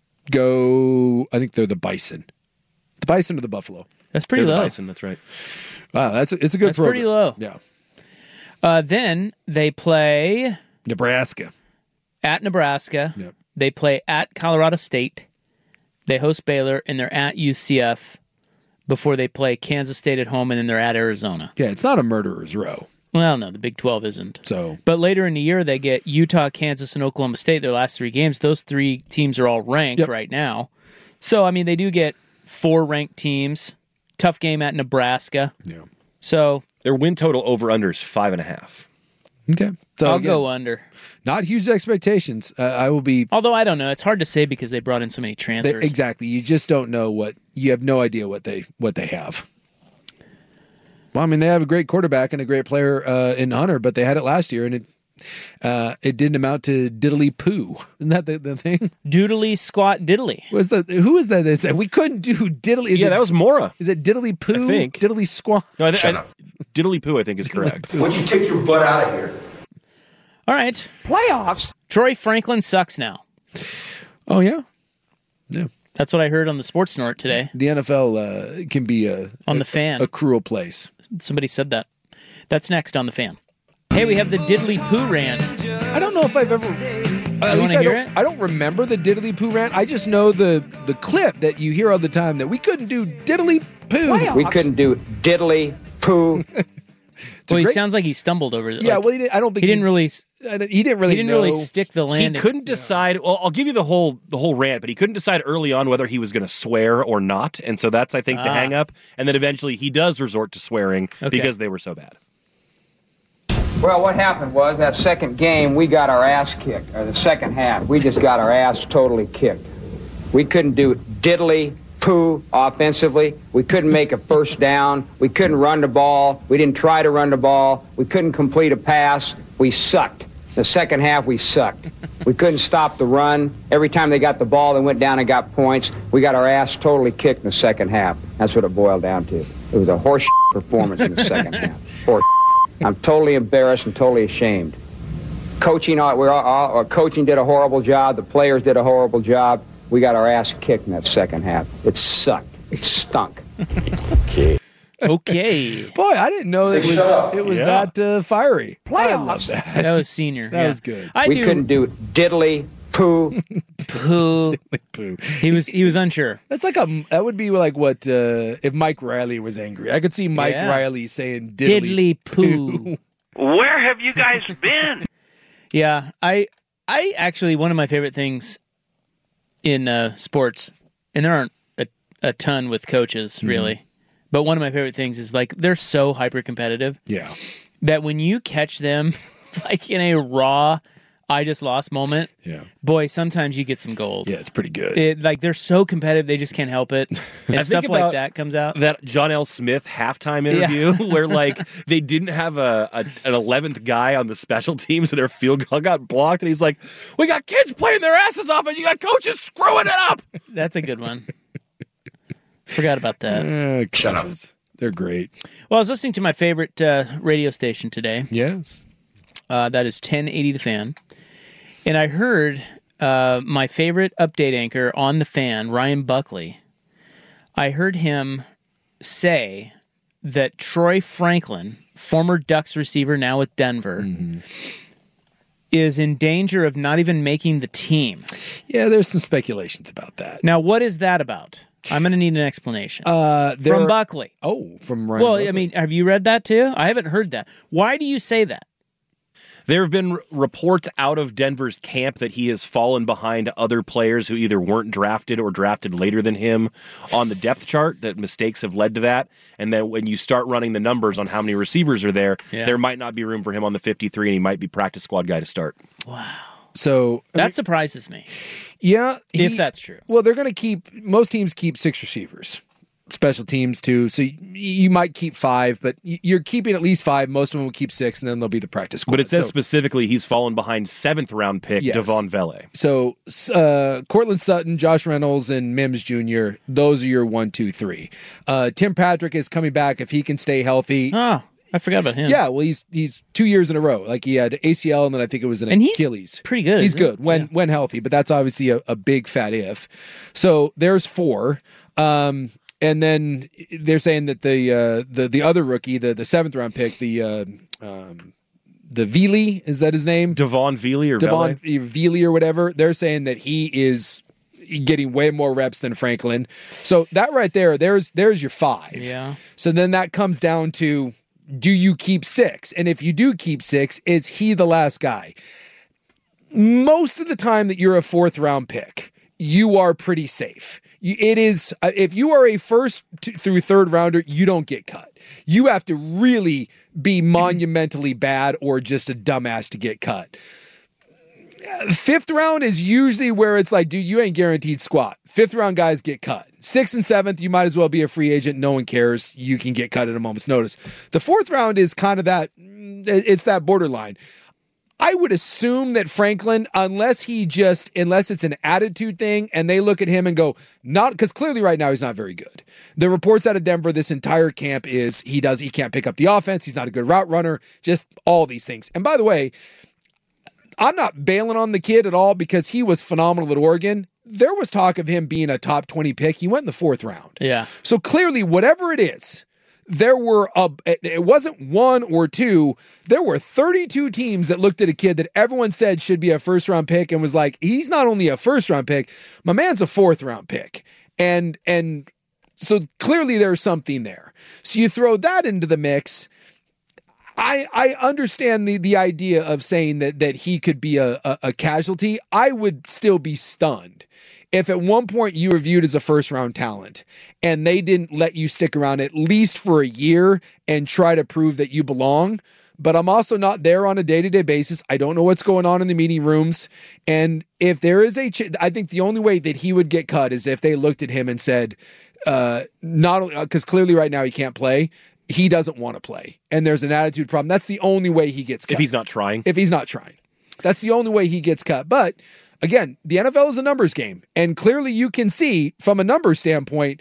[SPEAKER 12] Go, I think they're the Bison. The Bison or the Buffalo?
[SPEAKER 11] That's pretty
[SPEAKER 13] they're
[SPEAKER 11] low.
[SPEAKER 13] The Bison, that's right.
[SPEAKER 12] Wow, that's a, it's a good
[SPEAKER 11] That's
[SPEAKER 12] program.
[SPEAKER 11] pretty low.
[SPEAKER 12] Yeah.
[SPEAKER 11] Uh, then they play
[SPEAKER 12] Nebraska.
[SPEAKER 11] At Nebraska.
[SPEAKER 12] Yep.
[SPEAKER 11] They play at Colorado State. They host Baylor, and they're at U C F before they play Kansas State at home, and then they're at Arizona.
[SPEAKER 12] Yeah, it's not a murderer's row.
[SPEAKER 11] Well, no, the Big twelve isn't.
[SPEAKER 12] So,
[SPEAKER 11] but later in the year, they get Utah, Kansas, and Oklahoma State. Their last three games, those three teams are all ranked
[SPEAKER 12] yep.
[SPEAKER 11] right now. So, I mean, they do get four ranked teams. Tough game at Nebraska.
[SPEAKER 12] Yeah.
[SPEAKER 11] So
[SPEAKER 13] their win total over under is five and a half.
[SPEAKER 12] Okay, so
[SPEAKER 11] I'll
[SPEAKER 12] again,
[SPEAKER 11] go under.
[SPEAKER 12] Not huge expectations. Uh, I will be.
[SPEAKER 11] Although I don't know, it's hard to say because they brought in so many transfers.
[SPEAKER 12] They, exactly, you just don't know what you have. No idea what they what they have. Well, I mean, they have a great quarterback and a great player uh, in Hunter, but they had it last year, and it uh, it didn't amount to diddly poo. Isn't that the, the thing?
[SPEAKER 11] Doodly squat diddly.
[SPEAKER 12] Was the who is that? They said we couldn't do diddly. Is
[SPEAKER 13] yeah,
[SPEAKER 12] it,
[SPEAKER 13] that was Mora.
[SPEAKER 12] Is it diddly poo?
[SPEAKER 13] I think
[SPEAKER 12] diddly squat.
[SPEAKER 13] No, I th- I, diddly poo. I think is correct.
[SPEAKER 8] Why don't you take your butt out of here?
[SPEAKER 11] All right,
[SPEAKER 17] playoffs.
[SPEAKER 11] Troy Franklin sucks now.
[SPEAKER 12] Oh yeah, yeah.
[SPEAKER 11] That's what I heard on the Sports Snort today.
[SPEAKER 12] The N F L uh, can be a
[SPEAKER 11] on
[SPEAKER 12] a,
[SPEAKER 11] the fan
[SPEAKER 12] a cruel place.
[SPEAKER 11] Somebody said that. That's next on the fan. Hey, we have the diddly poo rant.
[SPEAKER 12] I don't know if I've ever. Uh,
[SPEAKER 11] you want to
[SPEAKER 12] I
[SPEAKER 11] hear
[SPEAKER 12] don't,
[SPEAKER 11] it?
[SPEAKER 12] I don't remember the diddly poo rant. I just know the the clip that you hear all the time that we couldn't do diddly poo.
[SPEAKER 17] We couldn't do diddly poo.
[SPEAKER 11] Well, he
[SPEAKER 12] great,
[SPEAKER 11] sounds like he stumbled over it.
[SPEAKER 12] Yeah,
[SPEAKER 11] like,
[SPEAKER 12] well, he didn't, I don't think
[SPEAKER 11] he, he didn't really.
[SPEAKER 12] He didn't really.
[SPEAKER 11] He didn't
[SPEAKER 12] know.
[SPEAKER 11] really stick the landing.
[SPEAKER 13] He couldn't decide. Well, I'll give you the whole the whole rant, but he couldn't decide early on whether he was going to swear or not, and so that's I think the
[SPEAKER 11] Ah.
[SPEAKER 13] hang up. And then eventually he does resort to swearing
[SPEAKER 11] Okay.
[SPEAKER 13] because they were so bad.
[SPEAKER 17] Well, what happened was that second game, we got our ass kicked, or the second half. We just got our ass totally kicked. We couldn't do diddly poo offensively. We couldn't make a first down. We couldn't run the ball. We didn't try to run the ball. We couldn't complete a pass. We sucked. The second half, we sucked. We couldn't stop the run. Every time they got the ball, they went down and got points. We got our ass totally kicked in the second half. That's what it boiled down to. It was a horse performance in the second half. Horse. I'm totally embarrassed and totally ashamed. Coaching, uh, we're all, our coaching did a horrible job. The players did a horrible job. We got our ass kicked in that second half. It sucked. It stunk.
[SPEAKER 11] Okay. Okay.
[SPEAKER 12] Boy, I didn't know it was it was
[SPEAKER 13] Yeah.
[SPEAKER 12] that uh, fiery. I
[SPEAKER 17] Playoffs.
[SPEAKER 12] love that.
[SPEAKER 11] That was senior.
[SPEAKER 12] That
[SPEAKER 11] yeah.
[SPEAKER 12] was good.
[SPEAKER 11] I
[SPEAKER 17] we
[SPEAKER 11] do.
[SPEAKER 17] couldn't do diddly poo.
[SPEAKER 11] Poo.
[SPEAKER 12] Poo.
[SPEAKER 11] He was. He was unsure.
[SPEAKER 12] That's like a that would be like what uh, if Mike Riley was angry. I could see Mike
[SPEAKER 11] Yeah.
[SPEAKER 12] Riley saying diddly,
[SPEAKER 11] Diddly poo.
[SPEAKER 6] Where have you guys been?
[SPEAKER 11] Yeah, I. I actually one of my favorite things in uh, sports, and there aren't a, a ton with coaches really, mm-hmm. but one of my favorite things is like they're so hyper competitive.
[SPEAKER 12] Yeah.
[SPEAKER 11] That when you catch them like in a raw, I just lost moment.
[SPEAKER 12] Yeah.
[SPEAKER 11] Boy, sometimes you get some gold.
[SPEAKER 12] Yeah, it's pretty good.
[SPEAKER 11] It, like they're so competitive, they just can't help it, and
[SPEAKER 13] I
[SPEAKER 11] stuff
[SPEAKER 13] think
[SPEAKER 11] like
[SPEAKER 13] about
[SPEAKER 11] that comes out.
[SPEAKER 13] That John L. Smith halftime interview where like they didn't have a, a an eleventh guy on the special teams, so their field goal got blocked, and he's like, "We got kids playing their asses off, and you got coaches screwing it up."
[SPEAKER 11] That's a good one. Forgot about that.
[SPEAKER 12] Uh, Shut up. They're great.
[SPEAKER 11] Well, I was listening to my favorite uh, radio station today.
[SPEAKER 12] Yes.
[SPEAKER 11] Uh, that is ten eighty The Fan. And I heard uh, my favorite update anchor on The Fan, Ryan Buckley. I heard him say that Troy Franklin, former Ducks receiver now with Denver, mm-hmm. is in danger of not even making the team.
[SPEAKER 12] Yeah, there's some speculations about that.
[SPEAKER 11] Now, what is that about? I'm going to need an explanation.
[SPEAKER 12] Uh, there,
[SPEAKER 11] from Buckley.
[SPEAKER 12] Oh, from Ryan
[SPEAKER 11] Well,
[SPEAKER 12] Buckley.
[SPEAKER 11] I mean, have you read that too? I haven't heard that. Why do you say that?
[SPEAKER 13] There have been reports out of Denver's camp that he has fallen behind other players who either weren't drafted or drafted later than him on the depth chart, that mistakes have led to that. And then when you start running the numbers on how many receivers are there, yeah. there might not be room for him on the fifty-three, and he might be practice squad guy to start.
[SPEAKER 11] Wow.
[SPEAKER 12] So
[SPEAKER 11] that
[SPEAKER 12] I mean,
[SPEAKER 11] surprises me.
[SPEAKER 12] Yeah. He,
[SPEAKER 11] if that's true.
[SPEAKER 12] Well, they're going to keep, most teams keep six receivers. Special teams too, so you, you might keep five, but you're keeping at least five. Most of them will keep six, and then they'll be the practice squad.
[SPEAKER 13] But it says
[SPEAKER 12] so,
[SPEAKER 13] specifically he's fallen behind seventh round pick yes. Devon Vele.
[SPEAKER 12] So uh, Cortland Sutton, Josh Reynolds, and Mims Junior Those are your one, two, three. Uh, Tim Patrick is coming back if he can stay healthy.
[SPEAKER 11] Oh, I forgot about him.
[SPEAKER 12] Yeah, well, he's he's two years in a row. Like he had A C L, and then I think it was an
[SPEAKER 11] and
[SPEAKER 12] Achilles.
[SPEAKER 11] He's pretty good.
[SPEAKER 12] He's good
[SPEAKER 11] it?
[SPEAKER 12] when
[SPEAKER 11] yeah.
[SPEAKER 12] when healthy, but that's obviously a, a big fat if. So there's four. Um, And then they're saying that the uh, the the other rookie, the the seventh round pick, the uh, um, the Vili, is that his name?
[SPEAKER 13] Devon Vili or
[SPEAKER 12] Devon Vili or whatever. They're saying that he is getting way more reps than Franklin. So that right there, there's there's your five.
[SPEAKER 11] Yeah.
[SPEAKER 12] So then that comes down to, do you keep six? And if you do keep six, is he the last guy? Most of the time that you're a fourth round pick, you are pretty safe. It is, if you are a first through third rounder, you don't get cut. You have to really be monumentally bad or just a dumbass to get cut. Fifth round is usually where it's like, dude, you ain't guaranteed squat. Fifth round guys get cut. Sixth and seventh, you might as well be a free agent. No one cares. You can get cut at a moment's notice. The fourth round is kind of that, it's that borderline. I would assume that Franklin, unless he just, unless it's an attitude thing and they look at him and go, not, because clearly right now he's not very good. The reports out of Denver this entire camp is he does, he can't pick up the offense. He's not a good route runner, just all these things. And by the way, I'm not bailing on the kid at all because he was phenomenal at Oregon. There was talk of him being a top twenty pick. He went in the fourth round.
[SPEAKER 11] Yeah.
[SPEAKER 12] So clearly, whatever it is, there were, a, it wasn't one or two, there were thirty-two teams that looked at a kid that everyone said should be a first round pick and was like, he's not only a first round pick, my man's a fourth round pick. And, and so clearly there's something there. So you throw that into the mix. I, I understand the, the idea of saying that, that he could be a, a, a casualty. I would still be stunned if at one point you were viewed as a first round talent and they didn't let you stick around at least for a year and try to prove that you belong. But I'm also not there on a day-to-day basis. I don't know what's going on in the meeting rooms. And if there is a, ch- I think the only way that he would get cut is if they looked at him and said, uh, not only, because clearly right now he can't play, he doesn't want to play. And there's an attitude problem. That's the only way he gets cut.
[SPEAKER 13] If he's not trying.
[SPEAKER 12] If he's not trying. That's the only way he gets cut. But again, the N F L is a numbers game. And clearly you can see from a numbers standpoint,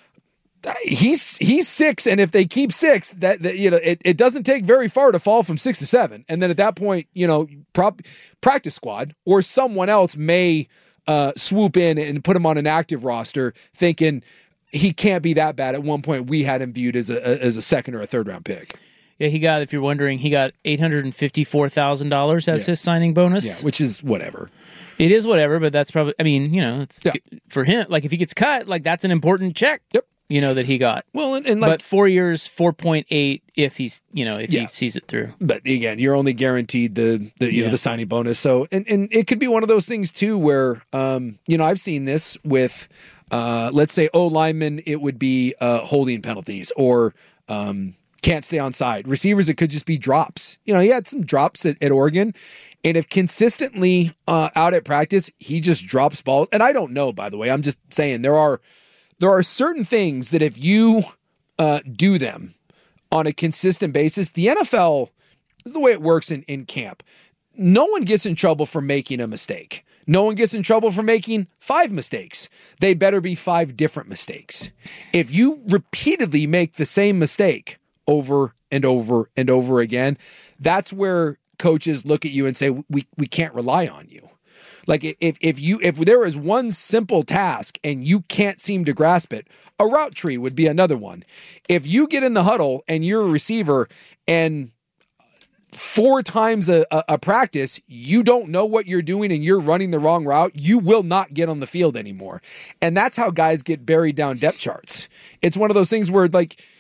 [SPEAKER 12] he's he's six. And if they keep six, that, that you know, it, it doesn't take very far to fall from six to seven. And then at that point, you know, prop, practice squad or someone else may uh, swoop in and put him on an active roster thinking he can't be that bad. At one point, we had him viewed as a as a second or a third round pick.
[SPEAKER 11] Yeah, he got, if you're wondering, he got eight hundred fifty-four thousand dollars as yeah. his signing bonus.
[SPEAKER 12] Yeah, which is whatever.
[SPEAKER 11] It is whatever, but that's probably, I mean, you know, it's yeah. for him, like if he gets cut, like that's an important check.
[SPEAKER 12] Yep.
[SPEAKER 11] You know, that he got.
[SPEAKER 12] Well, and, and like,
[SPEAKER 11] but four years, four point eight if he's, you know, if yeah. he sees it through.
[SPEAKER 12] But again, you're only guaranteed the, the you yeah. know, the signing bonus. So, and, and it could be one of those things too, where, um, you know, I've seen this with, uh, let's say, O linemen, it would be uh, holding penalties or um, can't stay on side. Receivers, it could just be drops. You know, he had some drops at, at Oregon. And if consistently uh, out at practice, he just drops balls. And I don't know, by the way, I'm just saying there are there are certain things that if you uh, do them on a consistent basis, the N F L, this is the way it works in, in camp. No one gets in trouble for making a mistake. No one gets in trouble for making five mistakes. They better be five different mistakes. If you repeatedly make the same mistake over and over and over again, that's where coaches look at you and say, we we can't rely on you. Like if if you if there is one simple task and you can't seem to grasp it, a route tree would be another one. If you get in the huddle and you're a receiver and four times a, a, a practice, you don't know what you're doing and you're running the wrong route, you will not get on the field anymore. And that's how guys get buried down depth charts. It's one of those things where like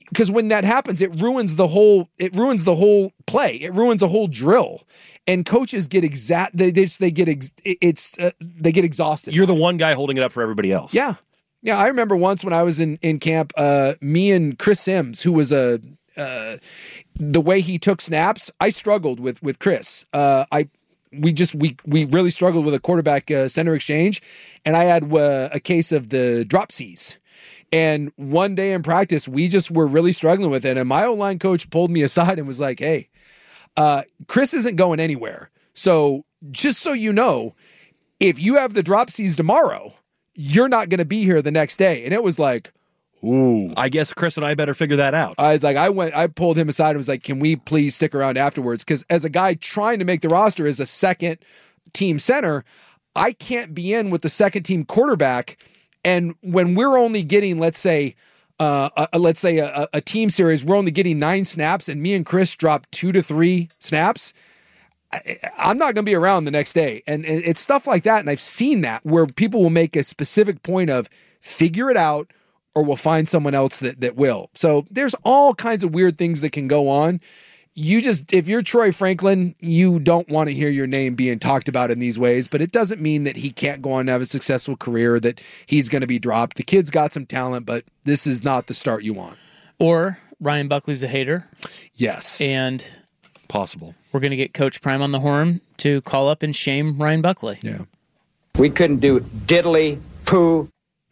[SPEAKER 12] because when that happens, it ruins the whole. It ruins the whole play. It ruins a whole drill. And coaches get exact. They they, just, they get ex, it's uh, they get exhausted.
[SPEAKER 13] You're the one guy holding it up for everybody else.
[SPEAKER 12] Yeah, yeah. I remember once when I was in in camp, uh, me and Chris Sims, who was a uh, the way he took snaps, I struggled with with Chris. Uh, I we just we we really struggled with a quarterback uh, center exchange, and I had uh, a case of the drop C's. And one day in practice, we just were really struggling with it. And my O-line coach pulled me aside and was like, "Hey, uh, Chris isn't going anywhere. So just so you know, if you have the drop C's tomorrow, you're not going to be here the next day." And it was like, ooh.
[SPEAKER 13] I guess Chris and I better figure that out.
[SPEAKER 12] I like I went, I pulled him aside and was like, "Can we please stick around afterwards?" Because as a guy trying to make the roster as a second team center, I can't be in with the second team quarterback. And when we're only getting, let's say, uh, a, let's say a, a team series, we're only getting nine snaps, and me and Chris drop two to three snaps, I, I'm not going to be around the next day. And, and it's stuff like that. And I've seen that where people will make a specific point of figure it out, or we'll find someone else that that will. So there's all kinds of weird things that can go on. You just, if you're Troy Franklin, you don't want to hear your name being talked about in these ways, but it doesn't mean that he can't go on and have a successful career, that he's going to be dropped. The kid's got some talent, but this is not the start you want.
[SPEAKER 11] Or Ryan Buckley's a hater.
[SPEAKER 12] Yes.
[SPEAKER 11] And
[SPEAKER 13] possible.
[SPEAKER 11] We're going to get Coach Prime on the horn to call up and shame Ryan Buckley.
[SPEAKER 12] Yeah.
[SPEAKER 17] We couldn't do diddly poo.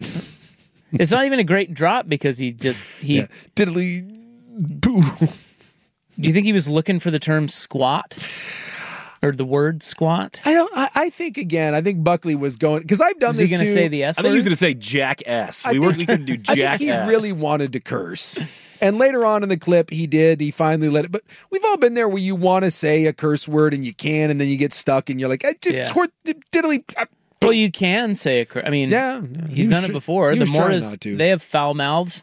[SPEAKER 11] It's not even a great drop because he just, he
[SPEAKER 12] yeah. diddly poo.
[SPEAKER 11] Do you think he was looking for the term squat or the word squat?
[SPEAKER 12] I don't. I, I think again. I think Buckley was going because I've done
[SPEAKER 11] was
[SPEAKER 12] this.
[SPEAKER 11] He going to say the S
[SPEAKER 13] I
[SPEAKER 11] word?
[SPEAKER 13] think he was going to say jackass. We were. We couldn't do jackass.
[SPEAKER 12] I think he really wanted to curse, and later on in the clip, he did. He finally let it. But we've all been there where you want to say a curse word and you can, and then you get stuck, and you're like, I did
[SPEAKER 11] Yeah.
[SPEAKER 12] tort, diddly. I,
[SPEAKER 11] well, you can say a curse. I mean,
[SPEAKER 12] yeah,
[SPEAKER 11] he's
[SPEAKER 12] he
[SPEAKER 11] done
[SPEAKER 12] was
[SPEAKER 11] it
[SPEAKER 12] tr-
[SPEAKER 11] before.
[SPEAKER 12] he
[SPEAKER 11] The
[SPEAKER 12] was trying
[SPEAKER 11] Mortas,
[SPEAKER 12] not to.
[SPEAKER 11] they have foul mouths.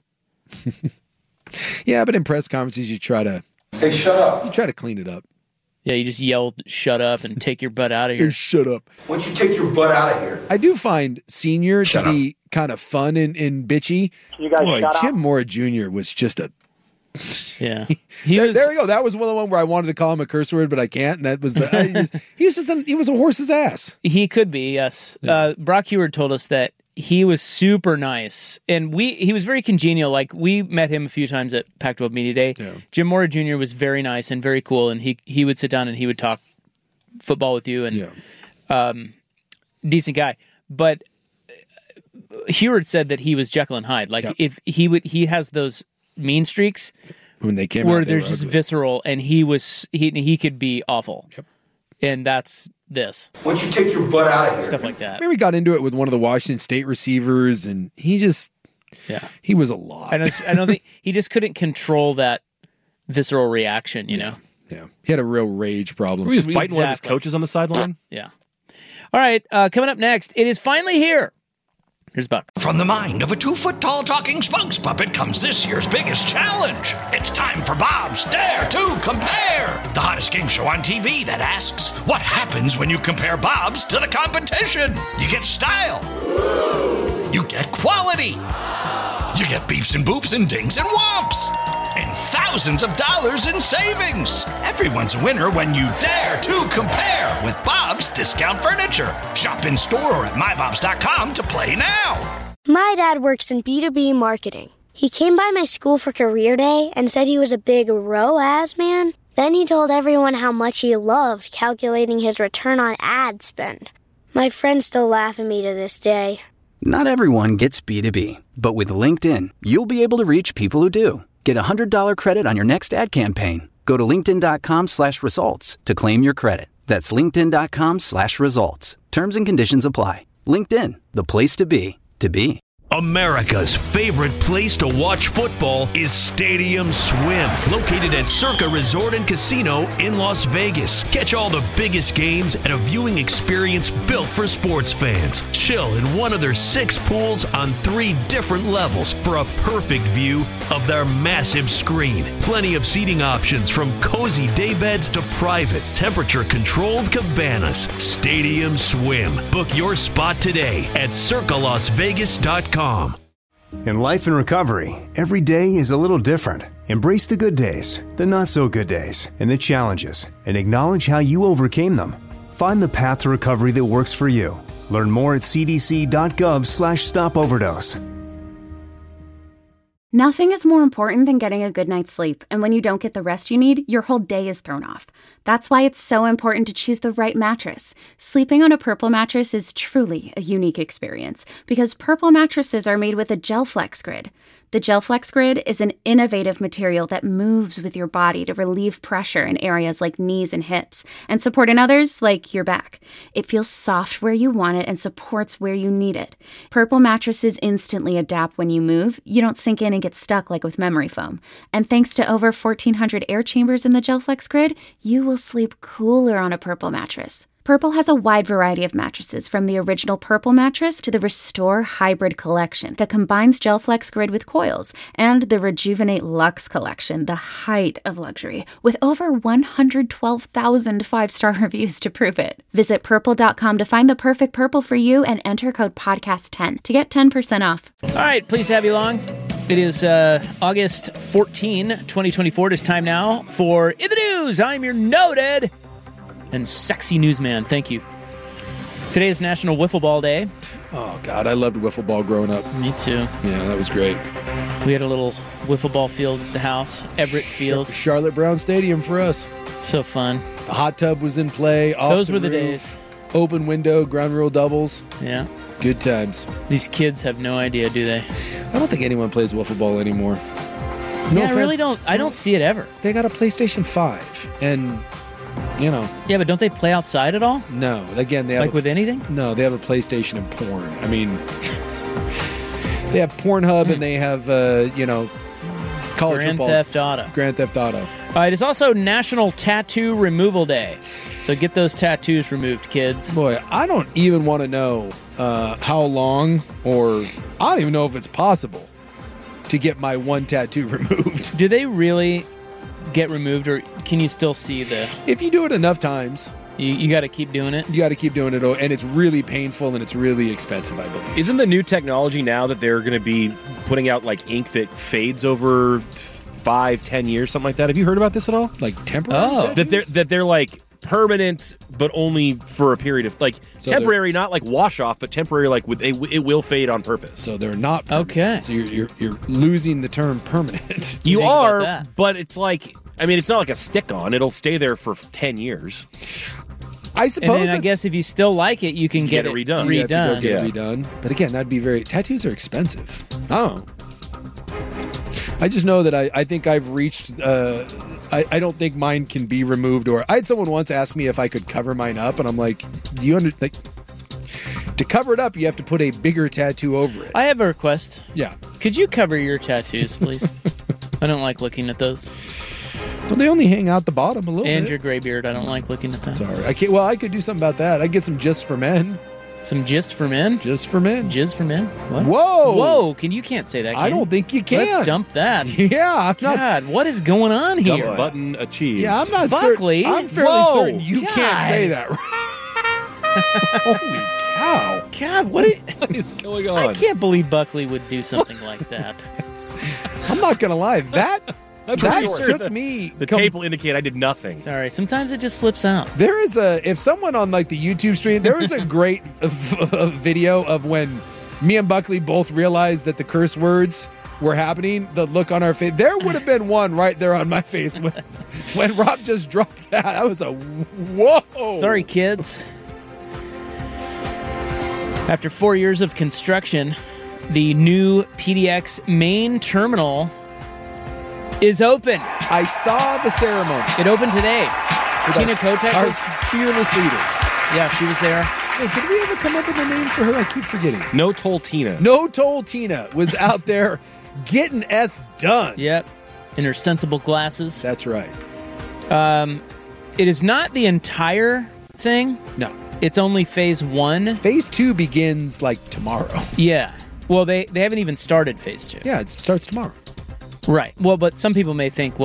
[SPEAKER 12] Yeah, but in press conferences, you try to.
[SPEAKER 8] Hey, shut up.
[SPEAKER 12] You try to clean it up.
[SPEAKER 11] Yeah, you just yell, "Shut up!" and take your butt out of
[SPEAKER 12] Hey,
[SPEAKER 11] here.
[SPEAKER 12] shut up.
[SPEAKER 8] Why don't you take your butt out of here?
[SPEAKER 12] I do find Senior
[SPEAKER 8] Shut
[SPEAKER 12] to be kind of fun and, and bitchy.
[SPEAKER 18] You guys
[SPEAKER 12] Boy,
[SPEAKER 18] shut up.
[SPEAKER 12] Jim Mora Junior was just a.
[SPEAKER 11] Yeah,
[SPEAKER 12] he there, was, there we go. That was one of the one where I wanted to call him a curse word, but I can't. And that was the. I just, he was just a, he was a horse's ass.
[SPEAKER 11] He could be, yes. Yeah. Uh, Brock Heward told us that he was super nice, and we he was very congenial. Like, we met him a few times at Pac twelve Media Day.
[SPEAKER 12] Yeah.
[SPEAKER 11] Jim Mora Junior was very nice and very cool, and he he would sit down and he would talk football with you, and
[SPEAKER 12] yeah.
[SPEAKER 11] um, decent guy. But Heward said that he was Jekyll and Hyde. Like, yeah. if he would, he has those mean streaks
[SPEAKER 12] when they came
[SPEAKER 11] where
[SPEAKER 12] out,
[SPEAKER 11] there's just
[SPEAKER 12] ugly.
[SPEAKER 11] visceral, and he was he he could be awful.
[SPEAKER 12] Yep.
[SPEAKER 11] And that's this.
[SPEAKER 8] Why don't you take your butt out of here?
[SPEAKER 11] Stuff like that.
[SPEAKER 12] Maybe we got into it with one of the Washington State receivers, and he just,
[SPEAKER 11] yeah,
[SPEAKER 12] he was a lot.
[SPEAKER 11] I don't, I don't think he just couldn't control that visceral reaction. You
[SPEAKER 12] yeah.
[SPEAKER 11] know.
[SPEAKER 12] Yeah, he had a real rage problem.
[SPEAKER 13] He was fighting
[SPEAKER 11] exactly.
[SPEAKER 13] one of his coaches on the sideline.
[SPEAKER 11] Yeah. All right, uh, coming up next, it is finally here. Here's Buck.
[SPEAKER 1] From the mind of a two-foot-tall talking spokes puppet comes this year's biggest challenge. It's time for Bob's Dare to Compare, the hottest game show on T V that asks, what happens when you compare Bobs to the competition? You get style. You get quality. You get beeps and boops and dings and whomps. And thousands of dollars in savings. Everyone's a winner when you dare to compare with Bob's Discount Furniture. Shop in store or at my bobs dot com to play now.
[SPEAKER 2] My dad works in B two B marketing. He came by my school for career day and said he was a big R O A S man. Then he told everyone how much he loved calculating his return on ad spend. My friends still laugh at me to this day.
[SPEAKER 3] Not everyone gets B two B, but with LinkedIn, you'll be able to reach people who do. Get a one hundred dollars credit on your next ad campaign. Go to linkedin.com slash results to claim your credit. That's linkedin.com slash results. Terms and conditions apply. LinkedIn, the place to be, to be.
[SPEAKER 4] America's favorite place to watch football is Stadium Swim, located at Circa Resort and Casino in Las Vegas. Catch all the biggest games at a viewing experience built for sports fans. Chill in one of their six pools on three different levels for a perfect view of their massive screen. Plenty of seating options from cozy daybeds to private, temperature-controlled cabanas. Stadium Swim. Book your spot today at circa las vegas dot com.
[SPEAKER 18] In life and recovery, every day is a little different. Embrace the good days, the not so good days, and the challenges, and acknowledge how you overcame them. Find the path to recovery that works for you. Learn more at c d c dot gov slash stop overdose.
[SPEAKER 19] Nothing is more important than getting a good night's sleep, and when you don't get the rest you need, your whole day is thrown off. That's why it's so important to choose the right mattress. Sleeping on a Purple mattress is truly a unique experience, because Purple mattresses are made with a GelFlex Grid. The GelFlex Grid is an innovative material that moves with your body to relieve pressure in areas like knees and hips, and support in others like your back. It feels soft where you want it and supports where you need it. Purple mattresses instantly adapt when you move. You don't sink in and get stuck like with memory foam. And thanks to over fourteen hundred air chambers in the GelFlex Grid, you will sleep cooler on a Purple mattress. Purple has a wide variety of mattresses, from the original Purple mattress to the Restore Hybrid collection that combines GelFlex Grid with coils, and the Rejuvenate Luxe collection, the height of luxury, with over one hundred twelve thousand five-star reviews to prove it. Visit purple dot com to find the perfect Purple for you and enter code podcast ten to get ten percent off.
[SPEAKER 11] All right, pleased to have you along. It is uh, August fourteenth, twenty twenty-four. It is time now for In the News. I'm your noted and sexy newsman. Thank you. Today is National Wiffle Ball Day.
[SPEAKER 12] Oh, God, I loved wiffle ball growing up.
[SPEAKER 11] Me too.
[SPEAKER 12] Yeah, that was great.
[SPEAKER 11] We had a little wiffle ball field at the house, Everett Field.
[SPEAKER 12] Charlotte Brown Stadium for us.
[SPEAKER 11] So fun.
[SPEAKER 12] The hot tub was in play. Off
[SPEAKER 11] Those
[SPEAKER 12] the
[SPEAKER 11] were the
[SPEAKER 12] roof,
[SPEAKER 11] days.
[SPEAKER 12] Open window, ground rule doubles.
[SPEAKER 11] Yeah.
[SPEAKER 12] Good times.
[SPEAKER 11] These kids have no idea, do they?
[SPEAKER 12] I don't think anyone plays wiffle ball anymore. No
[SPEAKER 11] yeah,
[SPEAKER 12] offense.
[SPEAKER 11] I really don't. I don't see it ever.
[SPEAKER 12] They got a PlayStation five, and you know.
[SPEAKER 11] Yeah, but don't they play outside at all?
[SPEAKER 12] No. Again, they have
[SPEAKER 11] like
[SPEAKER 12] a,
[SPEAKER 11] with anything.
[SPEAKER 12] No, they have a PlayStation and porn. I mean, they have Pornhub and they have uh, you know, college
[SPEAKER 11] Grand
[SPEAKER 12] football.
[SPEAKER 11] Theft Auto.
[SPEAKER 12] Grand Theft Auto.
[SPEAKER 11] All right, it's also National Tattoo Removal Day. So get those tattoos removed, kids.
[SPEAKER 12] Boy, I don't even want to know uh, how long, or I don't even know if it's possible to get my one tattoo removed.
[SPEAKER 11] Do they really get removed, or can you still see the...
[SPEAKER 12] If you do it enough times...
[SPEAKER 11] You, you got to keep doing it?
[SPEAKER 12] You got to keep doing it, and it's really painful, and it's really expensive, I believe.
[SPEAKER 13] Isn't the new technology now that they're going to be putting out like ink that fades over five, ten years, something like that? Have you heard about this at all?
[SPEAKER 12] Like temporary?
[SPEAKER 13] Oh. That they're, that they're like permanent, but only for a period of, like, so temporary, not like wash off, but temporary, like with, it, it will fade on purpose.
[SPEAKER 12] So they're not permanent.
[SPEAKER 11] Okay.
[SPEAKER 12] So you're, you're, you're losing the term permanent.
[SPEAKER 13] You, you are, but it's like... I mean, it's not like a stick-on. It'll stay there for ten years.
[SPEAKER 12] I suppose.
[SPEAKER 11] And then I guess if you still like it, you can get,
[SPEAKER 13] get it redone.
[SPEAKER 11] redone.
[SPEAKER 12] You have to go get yeah. it redone. But again, that'd be very... Tattoos are expensive. Oh. I just know that I, I think I've reached... Uh, I, I don't think mine can be removed. Or I had someone once ask me if I could cover mine up, and I'm like, do you under... Like, to cover it up, you have to put a bigger tattoo over it.
[SPEAKER 11] I have a request.
[SPEAKER 12] Yeah.
[SPEAKER 11] Could you cover your tattoos, please? I don't like looking at those.
[SPEAKER 12] Well, they only hang out the bottom a little
[SPEAKER 11] and
[SPEAKER 12] bit. And
[SPEAKER 11] your gray beard. I don't like looking at that.
[SPEAKER 12] Sorry. I can't, well, I could do something about that. I'd get some Just for Men.
[SPEAKER 11] Some Just for Men?
[SPEAKER 12] Just for Men.
[SPEAKER 11] Jizz for Men? What?
[SPEAKER 12] Whoa!
[SPEAKER 11] Whoa! Can you can't say that, can
[SPEAKER 12] I don't think you can.
[SPEAKER 11] Let's dump that.
[SPEAKER 12] Yeah, I'm not...
[SPEAKER 11] God, what is going on here?
[SPEAKER 13] Dump button achieved.
[SPEAKER 12] Yeah, I'm not
[SPEAKER 11] Buckley?
[SPEAKER 12] certain. I'm fairly
[SPEAKER 11] Whoa,
[SPEAKER 12] certain you
[SPEAKER 11] God.
[SPEAKER 12] can't say that. Holy cow.
[SPEAKER 11] God, what is,
[SPEAKER 13] what is going on?
[SPEAKER 11] I can't believe Buckley would do something like that.
[SPEAKER 12] I'm not going to lie. That...
[SPEAKER 13] I'm
[SPEAKER 12] that
[SPEAKER 13] sure
[SPEAKER 12] took
[SPEAKER 13] the,
[SPEAKER 12] me.
[SPEAKER 13] The
[SPEAKER 12] com-
[SPEAKER 13] tape will indicate I did nothing.
[SPEAKER 11] Sorry, sometimes it just slips out.
[SPEAKER 12] There is a if someone on like the YouTube stream, there was a great video of when me and Buckley both realized that the curse words were happening. The look on our face. There would have been one right there on my face when when Rob just dropped that. That was a whoa.
[SPEAKER 11] Sorry, kids. After four years of construction, the new P D X main terminal is open.
[SPEAKER 12] I saw the ceremony.
[SPEAKER 11] It opened today.
[SPEAKER 12] With
[SPEAKER 11] Tina
[SPEAKER 12] our,
[SPEAKER 11] Kotek
[SPEAKER 12] our
[SPEAKER 11] was
[SPEAKER 12] fearless leader.
[SPEAKER 11] Yeah, she was there.
[SPEAKER 12] Hey, did we ever come up with a name for her? I keep forgetting.
[SPEAKER 13] No Toll Tina.
[SPEAKER 12] No Toll Tina was out there getting S done.
[SPEAKER 11] Yep. In her sensible glasses.
[SPEAKER 12] That's right.
[SPEAKER 11] Um, it is not the entire thing.
[SPEAKER 12] No.
[SPEAKER 11] It's only phase one.
[SPEAKER 12] Phase two begins like tomorrow.
[SPEAKER 11] Yeah. Well, they, they haven't even started phase two.
[SPEAKER 12] Yeah, it starts tomorrow.
[SPEAKER 11] Right. Well, but some people may think, well, oh.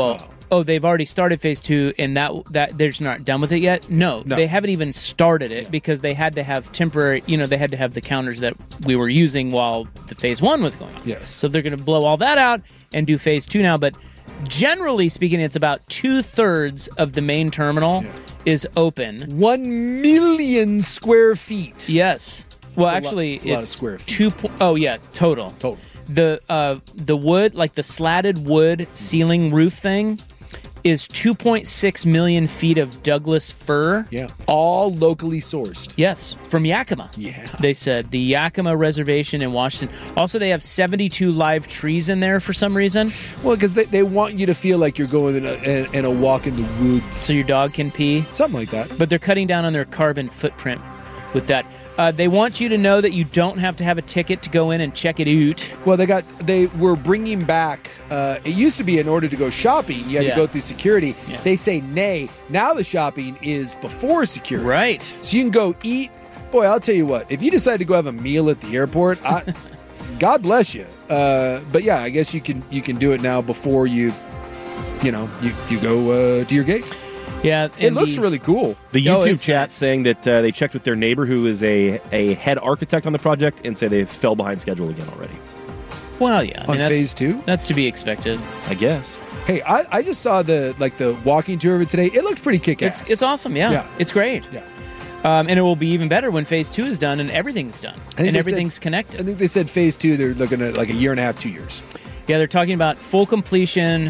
[SPEAKER 11] oh, they've already started phase two, and that that they're just not done with it yet. No,
[SPEAKER 12] No.
[SPEAKER 11] they haven't even started it because they had to have temporary. You know, they had to have the counters that we were using while the phase one was going on.
[SPEAKER 12] Yes.
[SPEAKER 11] So they're going to blow all that out and do phase two now. But generally speaking, it's about two thirds of the main terminal is open.
[SPEAKER 12] One million square feet.
[SPEAKER 11] Yes. Well,
[SPEAKER 12] It's a lot-
[SPEAKER 11] actually,
[SPEAKER 12] it's a lot of
[SPEAKER 11] it's
[SPEAKER 12] square feet.
[SPEAKER 11] two. Po- oh yeah, total.
[SPEAKER 12] Total.
[SPEAKER 11] The uh the wood, like the slatted wood ceiling roof thing, is two point six million feet of Douglas fir.
[SPEAKER 12] Yeah, all locally sourced.
[SPEAKER 11] Yes, from Yakima.
[SPEAKER 12] Yeah,
[SPEAKER 11] they said the Yakima Reservation in Washington. Also, they have seventy-two live trees in there for some reason.
[SPEAKER 12] Well, because they, they want you to feel like you're going in a, in, in a walk in the woods,
[SPEAKER 11] so your dog can pee,
[SPEAKER 12] something like that.
[SPEAKER 11] But they're cutting down on their carbon footprint with that. Uh, they want you to know that you don't have to have a ticket to go in and check it out.
[SPEAKER 12] Well, they got they were bringing back. Uh, it used to be in order to go shopping, you had
[SPEAKER 11] Yeah.
[SPEAKER 12] to go through security.
[SPEAKER 11] Yeah.
[SPEAKER 12] They say nay. Now the shopping is before security.
[SPEAKER 11] Right.
[SPEAKER 12] So you can go eat. Boy, I'll tell you what. If you decide to go have a meal at the airport, I, God bless you. Uh, but yeah, I guess you can you can do it now before you, you know, you you go uh, to your gate.
[SPEAKER 11] Yeah,
[SPEAKER 12] it looks
[SPEAKER 13] the-
[SPEAKER 12] really cool.
[SPEAKER 13] The
[SPEAKER 11] Oh,
[SPEAKER 13] YouTube
[SPEAKER 11] it's
[SPEAKER 13] chat
[SPEAKER 11] nice.
[SPEAKER 13] saying that uh, they checked with their neighbor who is a, a head architect on the project and say they fell behind schedule again already.
[SPEAKER 11] Well, yeah. I
[SPEAKER 12] On
[SPEAKER 11] mean, that's,
[SPEAKER 12] phase two?
[SPEAKER 11] That's to be expected.
[SPEAKER 13] I guess.
[SPEAKER 12] Hey, I, I just saw the like the walking tour of it today. It looked pretty kick-ass.
[SPEAKER 11] It's, it's awesome, yeah.
[SPEAKER 12] Yeah.
[SPEAKER 11] It's great.
[SPEAKER 12] Yeah.
[SPEAKER 11] Um, and it will be even better when phase two is done and everything's done.
[SPEAKER 12] I think
[SPEAKER 11] And
[SPEAKER 12] they
[SPEAKER 11] everything's
[SPEAKER 12] said-
[SPEAKER 11] connected.
[SPEAKER 12] I think they said phase two. They're looking at like a year and a half, two years.
[SPEAKER 11] Yeah, they're talking about full completion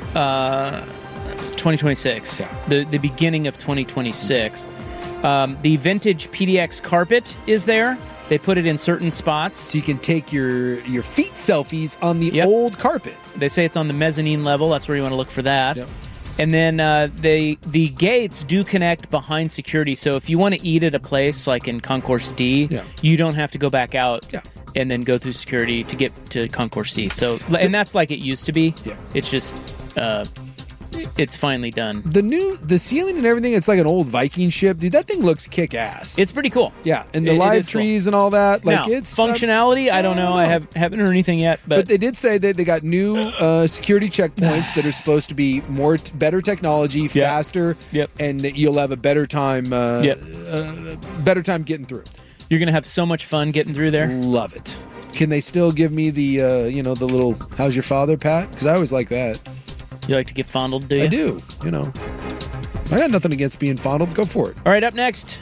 [SPEAKER 11] uh, twenty twenty-six.
[SPEAKER 12] Yeah.
[SPEAKER 11] The, the beginning of twenty twenty-six. Um, the vintage P D X carpet is there. They put it in certain spots.
[SPEAKER 12] So you can take your your feet selfies on the
[SPEAKER 11] Yep.
[SPEAKER 12] old carpet.
[SPEAKER 11] They say it's on the mezzanine level. That's where you want to look for that.
[SPEAKER 12] Yep.
[SPEAKER 11] And then uh, they the gates do connect behind security. So if you want to eat at a place like in Concourse D,
[SPEAKER 12] Yeah.
[SPEAKER 11] you don't have to go back out
[SPEAKER 12] Yeah.
[SPEAKER 11] and then go through security to get to Concourse C. So and that's like it used to be.
[SPEAKER 12] Yeah.
[SPEAKER 11] It's just uh, it's finally done.
[SPEAKER 12] The new the ceiling and everything. It's like an old Viking ship, dude. That thing looks kick-ass.
[SPEAKER 11] It's pretty cool.
[SPEAKER 12] yeah, and the
[SPEAKER 11] it- it
[SPEAKER 12] live
[SPEAKER 11] is cool.
[SPEAKER 12] trees and all that. Like
[SPEAKER 11] now,
[SPEAKER 12] it's uh,
[SPEAKER 11] functionality. I don't know. I have haven't heard anything yet,
[SPEAKER 12] But,
[SPEAKER 11] but,
[SPEAKER 12] they did say that they got new uh, security checkpoints that are supposed to be more t- better technology, faster,
[SPEAKER 11] Yep.
[SPEAKER 12] and that you'll have a better time. Uh,
[SPEAKER 11] Yep.
[SPEAKER 12] uh, better time getting through.
[SPEAKER 11] you're gonna have so much fun getting through there.
[SPEAKER 12] Love it. Can they still give me the uh, you know the little "How's your father, Pat"? Because I always like that.
[SPEAKER 11] You like to get fondled, do you?
[SPEAKER 12] I do. You know, I got nothing against being fondled. Go for it.
[SPEAKER 11] All right, up next,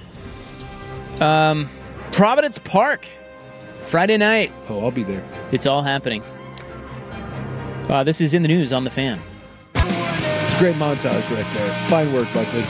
[SPEAKER 11] um, Providence Park, Friday night.
[SPEAKER 12] Oh, I'll be there.
[SPEAKER 11] It's all happening. Uh, this is in the news on the Fan.
[SPEAKER 12] It's a great montage right there. Fine work, Buckley.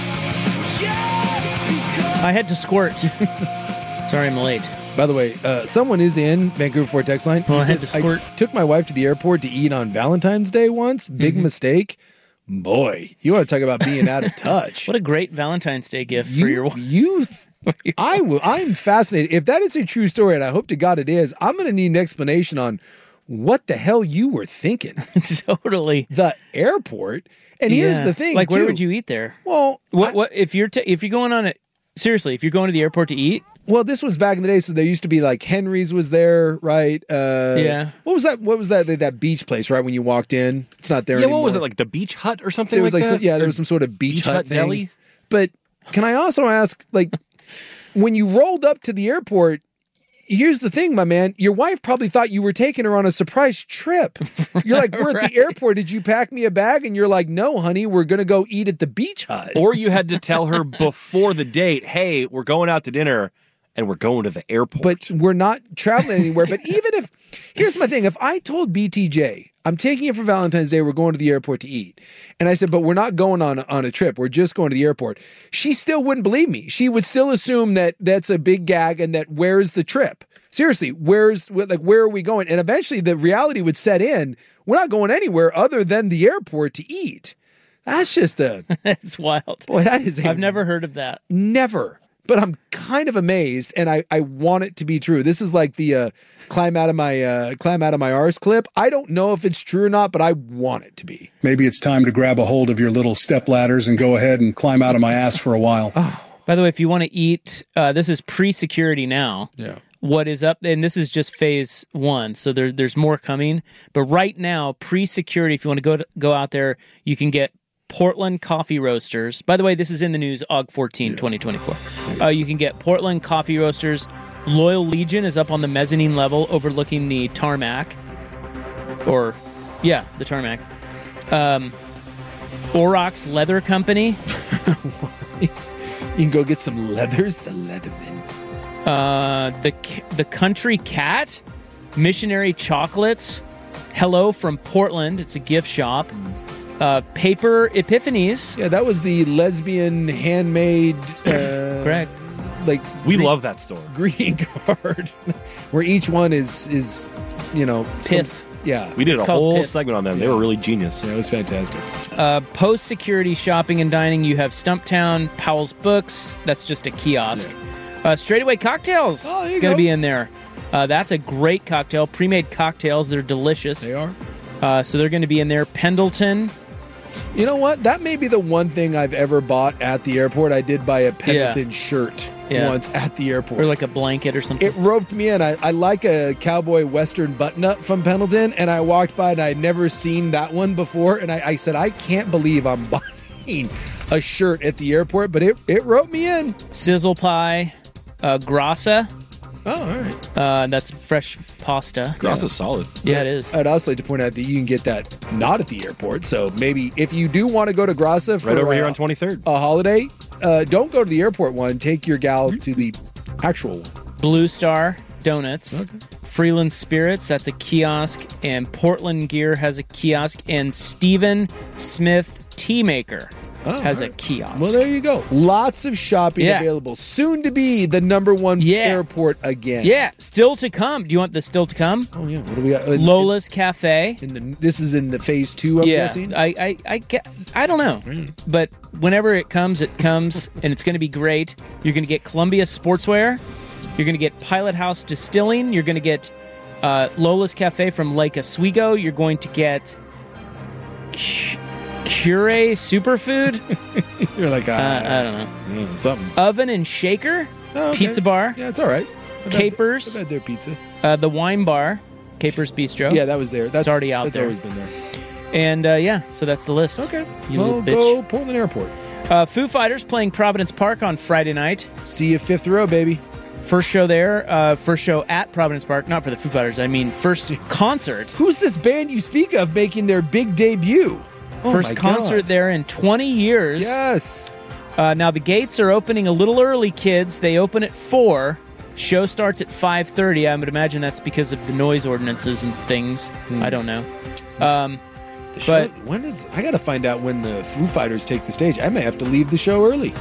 [SPEAKER 11] I had to squirt. Sorry, I'm late.
[SPEAKER 12] By the way, uh, someone is in Vancouver Fort text line.
[SPEAKER 11] Oh,
[SPEAKER 12] He
[SPEAKER 11] I had
[SPEAKER 12] says,
[SPEAKER 11] to squirt.
[SPEAKER 12] took my wife to the airport to eat on Valentine's Day once. Big
[SPEAKER 11] Mm-hmm.
[SPEAKER 12] mistake. Boy, you want to talk about being out of touch.
[SPEAKER 11] What a great Valentine's Day gift
[SPEAKER 12] you,
[SPEAKER 11] for your wife.
[SPEAKER 12] you I will. I'm fascinated. If that is a true story, and I hope to God it is, I'm going to need an explanation on what the hell you were thinking.
[SPEAKER 11] Totally.
[SPEAKER 12] The airport. And here's
[SPEAKER 11] Yeah.
[SPEAKER 12] the thing.
[SPEAKER 11] Like, where
[SPEAKER 12] too.
[SPEAKER 11] would you eat there?
[SPEAKER 12] Well,
[SPEAKER 11] What?
[SPEAKER 12] I-
[SPEAKER 11] What if you're t- if you're going on it? Seriously, if you're going to the airport to eat,
[SPEAKER 12] well, this was back in the day, so there used to be like Henry's was there, right? Uh,
[SPEAKER 11] Yeah.
[SPEAKER 12] What was that? What was that? That beach place, right? When you walked in, it's not there
[SPEAKER 13] Yeah,
[SPEAKER 12] anymore.
[SPEAKER 13] what was it, like the Beach Hut or something
[SPEAKER 12] There was
[SPEAKER 13] like
[SPEAKER 12] like
[SPEAKER 13] that?
[SPEAKER 12] some, yeah, there
[SPEAKER 13] Or
[SPEAKER 12] was some sort of beach,
[SPEAKER 13] Beach
[SPEAKER 12] hut,
[SPEAKER 13] Hut
[SPEAKER 12] thing.
[SPEAKER 13] deli?
[SPEAKER 12] But can I also ask, like, when you rolled up to the airport, here's the thing, my man. Your wife probably thought you were taking her on a surprise trip. You're like, we're at the airport. Did you pack me a bag? And you're like, no, honey, we're going to go eat at the beach hut.
[SPEAKER 13] Or you had to tell her before the date, hey, we're going out to dinner and we're going to the airport.
[SPEAKER 12] But we're not traveling anywhere. But even if, here's my thing. If I told B T J, I'm taking it for Valentine's Day, we're going to the airport to eat. And I said, but we're not going on, on a trip. We're just going to the airport. She still wouldn't believe me. She would still assume that that's a big gag and that where's the trip? Seriously, where's, like, where are we going? And eventually the reality would set in. We're not going anywhere other than the airport to eat. That's just a,
[SPEAKER 11] that's wild.
[SPEAKER 12] boy, that is a,
[SPEAKER 11] I've never heard of that.
[SPEAKER 12] never. But I'm kind of amazed, and I, I want it to be true. This is like the uh, climb out of my uh, climb out of my arse clip. I don't know if it's true or not, but I want it to be.
[SPEAKER 20] Maybe it's time to grab a hold of your little step ladders and go ahead and climb out of my ass for a while.
[SPEAKER 12] Oh.
[SPEAKER 11] By the way, if you want to eat, uh, this is pre-security now.
[SPEAKER 12] Yeah.
[SPEAKER 11] what is up, and this is just phase one, so there, there's more coming. But right now, pre-security, if you want to go to, go out there, you can get Portland Coffee Roasters. By the way, this is in the news, August fourteenth, twenty twenty-four. Uh, you can get Portland Coffee Roasters. Loyal Legion is up on the mezzanine level overlooking the tarmac. Or, yeah, the tarmac. Um, Aurochs Leather Company.
[SPEAKER 12] You can go get some leathers, the Leatherman.
[SPEAKER 11] Uh, the the Country Cat, Missionary Chocolates, Hello from Portland. It's a gift shop. Uh, Paper Epiphanies.
[SPEAKER 12] Yeah, that was the lesbian handmade. Uh,
[SPEAKER 11] Correct.
[SPEAKER 12] Like
[SPEAKER 13] we
[SPEAKER 12] gre-
[SPEAKER 13] love that store.
[SPEAKER 12] Greeting card, where each one is is, you know,
[SPEAKER 11] Pith.
[SPEAKER 12] Some, yeah,
[SPEAKER 13] We did
[SPEAKER 11] It's
[SPEAKER 13] a
[SPEAKER 11] called
[SPEAKER 13] whole
[SPEAKER 11] Pith.
[SPEAKER 13] segment on them. They
[SPEAKER 12] Yeah.
[SPEAKER 13] were really genius.
[SPEAKER 12] Yeah, it was fantastic.
[SPEAKER 11] Uh, post-security shopping and dining, you have Stumptown, Powell's Books. That's just a kiosk. Yeah. Uh, Straightaway Cocktails.
[SPEAKER 12] Oh, there you
[SPEAKER 11] gonna
[SPEAKER 12] go.
[SPEAKER 11] be in there. Uh, that's a great cocktail. Pre-made cocktails. They're delicious.
[SPEAKER 12] They are.
[SPEAKER 11] Uh, so they're going to be in there. Pendleton.
[SPEAKER 12] You know what? That may be the one thing I've ever bought at the airport. I did buy a Pendleton
[SPEAKER 11] Yeah.
[SPEAKER 12] shirt
[SPEAKER 11] Yeah.
[SPEAKER 12] once at the airport.
[SPEAKER 11] Or like a blanket or something.
[SPEAKER 12] It roped me in. I, I like a cowboy western button-up from Pendleton, and I walked by and I'd never seen that one before, and I, I said, I can't believe I'm buying a shirt at the airport, but it, it roped me in.
[SPEAKER 11] Sizzle Pie. Uh, Grassa.
[SPEAKER 12] Oh, all right.
[SPEAKER 11] Uh, that's fresh pasta.
[SPEAKER 13] Grassa's solid.
[SPEAKER 11] Yeah, it is.
[SPEAKER 12] I'd also like to point out that you can get that not at the airport, so maybe if you do want to go to Grassa for
[SPEAKER 13] Right over
[SPEAKER 12] uh,
[SPEAKER 13] here on twenty-third.
[SPEAKER 12] a holiday, uh, don't go to the airport one. Take your gal to the actual one.
[SPEAKER 11] Blue Star Donuts.
[SPEAKER 12] Okay.
[SPEAKER 11] Freeland Spirits, that's a kiosk. And Portland Gear has a kiosk. And Stephen Smith Tea Maker
[SPEAKER 12] Oh,
[SPEAKER 11] has
[SPEAKER 12] all
[SPEAKER 11] a
[SPEAKER 12] right.
[SPEAKER 11] kiosk.
[SPEAKER 12] Well, there you go. Lots of shopping
[SPEAKER 11] Yeah.
[SPEAKER 12] available. Soon to be the number one
[SPEAKER 11] Yeah.
[SPEAKER 12] airport again.
[SPEAKER 11] Yeah, still to come. Do you want the still to come?
[SPEAKER 12] Oh, yeah. What do we got? In,
[SPEAKER 11] Lola's Cafe.
[SPEAKER 12] In the, this is in the phase two, I'm
[SPEAKER 11] yeah,
[SPEAKER 12] guessing?
[SPEAKER 11] I, I, I, get, I don't know. But whenever it comes, it comes, and it's going to be great. You're going to get Columbia Sportswear. You're going to get Pilot House Distilling. You're going to get uh, Lola's Cafe from Lake Oswego. You're going to get C- Cure Superfood.
[SPEAKER 12] You're like, uh,
[SPEAKER 11] uh, I don't know.
[SPEAKER 12] Yeah, something.
[SPEAKER 11] Oven and Shaker.
[SPEAKER 12] Oh, okay.
[SPEAKER 11] Pizza Bar.
[SPEAKER 12] Yeah, it's all right. I've had-
[SPEAKER 11] Capers.
[SPEAKER 12] I've had their pizza.
[SPEAKER 11] Uh, the Wine Bar. Capers Bistro.
[SPEAKER 12] Yeah, that was there. That's
[SPEAKER 11] it's already out
[SPEAKER 12] that's
[SPEAKER 11] there.
[SPEAKER 12] always been there.
[SPEAKER 11] And uh, yeah, so that's the list.
[SPEAKER 12] Okay.
[SPEAKER 11] You
[SPEAKER 12] well,
[SPEAKER 11] little bitch.
[SPEAKER 12] go Portland Airport.
[SPEAKER 11] Uh, Foo Fighters playing Providence Park on Friday night.
[SPEAKER 12] See you fifth row, baby.
[SPEAKER 11] First show there. Uh, first show at Providence Park. Not for the Foo Fighters. I mean, first concert.
[SPEAKER 12] Who's this band you speak of making their big debut? Oh
[SPEAKER 11] first
[SPEAKER 12] my
[SPEAKER 11] concert
[SPEAKER 12] God.
[SPEAKER 11] there in twenty years.
[SPEAKER 12] Yes.
[SPEAKER 11] Uh, now the gates are opening a little early, kids. They open at four. Show starts at five thirty. I would imagine that's because of the noise ordinances and things.
[SPEAKER 12] Hmm.
[SPEAKER 11] I don't know. Um,
[SPEAKER 12] The show,
[SPEAKER 11] but
[SPEAKER 12] when is I got to find out when the Foo Fighters take the stage. I may have to leave the show early.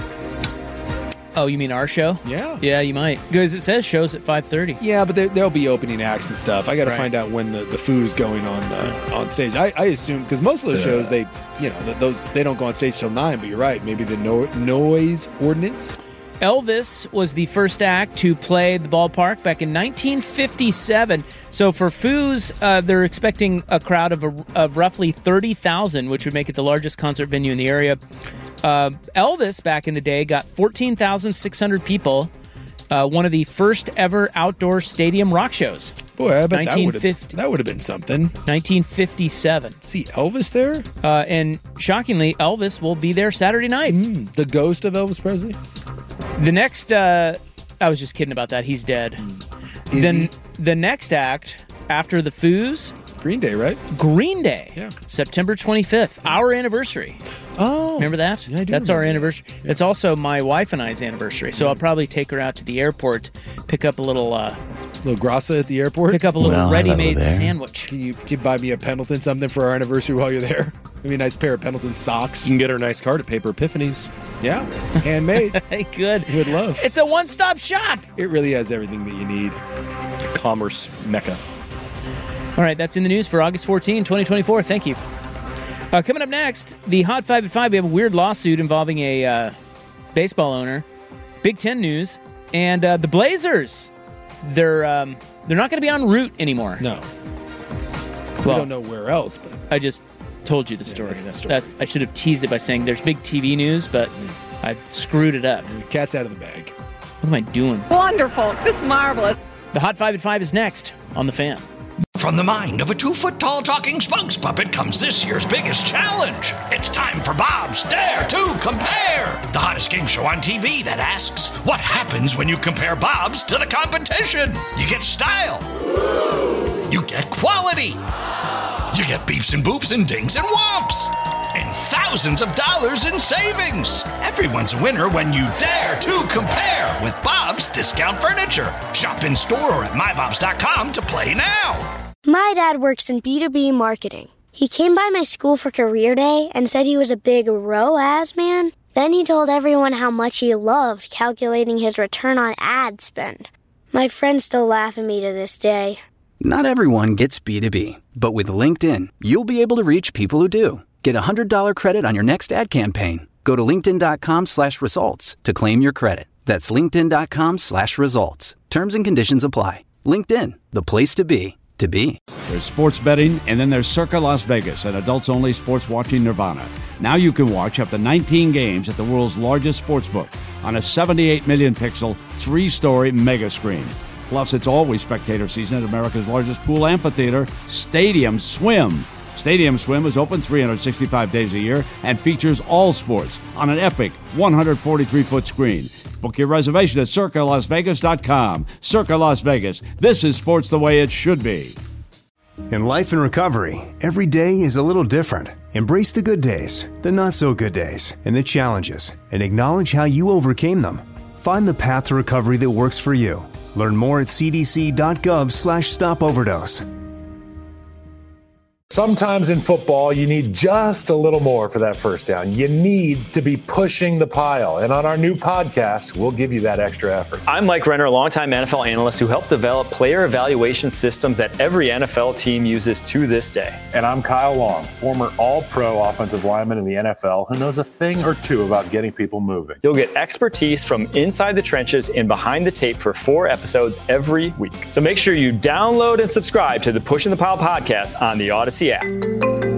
[SPEAKER 11] oh, you mean our show?
[SPEAKER 12] Yeah.
[SPEAKER 11] Yeah, you might. Because it says shows at five thirty.
[SPEAKER 12] Yeah, but they, they'll be opening acts and stuff. I got to
[SPEAKER 11] Right.
[SPEAKER 12] find out when the, the Foo is going on uh, on stage. I, I assume because most of those shows they you know th- those they don't go on stage till nine. But you're right. Maybe the no, noise ordinance.
[SPEAKER 11] Elvis was the first act to play the ballpark back in nineteen fifty-seven. So for Foos, uh, they're expecting a crowd of, a, of roughly thirty thousand, which would make it the largest concert venue in the area. Uh, Elvis, back in the day, got fourteen thousand six hundred people. Uh, one of the first ever outdoor stadium rock shows.
[SPEAKER 12] Boy, I bet that would
[SPEAKER 11] nineteen
[SPEAKER 12] have
[SPEAKER 11] fifty
[SPEAKER 12] that would have been something.
[SPEAKER 11] nineteen fifty-seven.
[SPEAKER 12] See Elvis there?
[SPEAKER 11] Uh, and shockingly, Elvis will be there Saturday night.
[SPEAKER 12] Mm, the ghost of Elvis Presley?
[SPEAKER 11] The next, uh, I was just kidding about that. He's dead.
[SPEAKER 12] Is
[SPEAKER 11] then
[SPEAKER 12] he?
[SPEAKER 11] the next act after the Foos,
[SPEAKER 12] Green Day, right?
[SPEAKER 11] Green Day,
[SPEAKER 12] Yeah.
[SPEAKER 11] September twenty-fifth, our anniversary.
[SPEAKER 12] Oh,
[SPEAKER 11] Remember that?
[SPEAKER 12] Yeah, I do
[SPEAKER 11] That's our
[SPEAKER 12] remember that.
[SPEAKER 11] anniversary. It's also my wife and I's anniversary. So I'll probably take her out to the airport, pick up a little, uh,
[SPEAKER 12] little Grassa at the airport.
[SPEAKER 11] pick up a little
[SPEAKER 21] Well,
[SPEAKER 11] ready-made
[SPEAKER 21] hello there.
[SPEAKER 11] sandwich.
[SPEAKER 12] Can you, can you buy me a Pendleton something for our anniversary while you're there? Maybe a nice pair of Pendleton socks.
[SPEAKER 13] You can get her a nice card at Paper Epiphanies.
[SPEAKER 12] Yeah, handmade.
[SPEAKER 11] Hey, good.
[SPEAKER 12] Would love.
[SPEAKER 11] It's a one-stop shop.
[SPEAKER 12] It really has everything that you need.
[SPEAKER 13] Commerce mecca.
[SPEAKER 11] All right, that's in the news for August fourteenth, twenty twenty-four. Thank you. Uh, coming up next, the Hot Five at Five. We have a weird lawsuit involving a uh, baseball owner. Big Ten news, and uh, the Blazers. They're um, they're not going to be en route anymore.
[SPEAKER 12] No.
[SPEAKER 11] Well,
[SPEAKER 12] we don't know where else, but
[SPEAKER 11] I just told you the story.
[SPEAKER 12] that's the
[SPEAKER 11] That-
[SPEAKER 12] story.
[SPEAKER 11] that- I should have teased it by saying there's big T V news, but I screwed it up.
[SPEAKER 12] cat's out of the bag.
[SPEAKER 11] What am I doing?
[SPEAKER 21] Wonderful. Just marvelous.
[SPEAKER 11] The Hot Five at Five is next on The Fan.
[SPEAKER 1] From the mind of a two-foot-tall talking spokes puppet comes this year's biggest challenge. It's time for Bob's Dare to Compare, the hottest game show on T V that asks, what happens when you compare Bob's to the competition? You get style. You get quality. You get beeps and boops and dings and whomps. And thousands of dollars in savings. Everyone's a winner when you dare to compare with Bob's Discount Furniture. Shop in store or at my bobs dot com to play now.
[SPEAKER 2] My dad works in B two B marketing. He came by my school for career day and said he was a big R O A S man. Then he told everyone how much he loved calculating his return on ad spend. My friends still laugh at me to this day.
[SPEAKER 3] Not everyone gets B two B, but with LinkedIn, you'll be able to reach people who do. Get a one hundred dollars credit on your next ad campaign. Go to linkedin.com slash results to claim your credit. That's linkedin.com slash results. Terms and conditions apply. LinkedIn, the place to be, to be.
[SPEAKER 22] There's sports betting, and then there's Circa Las Vegas, an adults-only sports watching nirvana. Now you can watch up to nineteen games at the world's largest sportsbook on a seventy-eight million pixel, three-story mega screen. Plus, it's always spectator season at America's largest pool amphitheater, Stadium Swim. Stadium Swim is open three hundred sixty-five days a year and features all sports on an epic one hundred forty-three foot screen. Book your reservation at circa las vegas dot com. Circa Las Vegas. This is sports the way it should be.
[SPEAKER 18] In life and recovery, every day is a little different. Embrace the good days, the not so good days, and the challenges, and acknowledge how you overcame them. Find the path to recovery that works for you. Learn more at c d c dot gov slash stop overdose.
[SPEAKER 23] Sometimes in football, you need just a little more for that first down. You need to be pushing the pile. And on our new podcast, we'll give you that extra effort.
[SPEAKER 24] I'm Mike Renner, a longtime N F L analyst who helped develop player evaluation systems that every N F L team uses to this day.
[SPEAKER 23] And I'm Kyle Long, former all-pro offensive lineman in the N F L who knows a thing or two about getting people moving.
[SPEAKER 24] You'll get expertise from inside the trenches and behind the tape for four episodes every week. So make sure you download and subscribe to the Pushing the Pile podcast on the Odyssey app.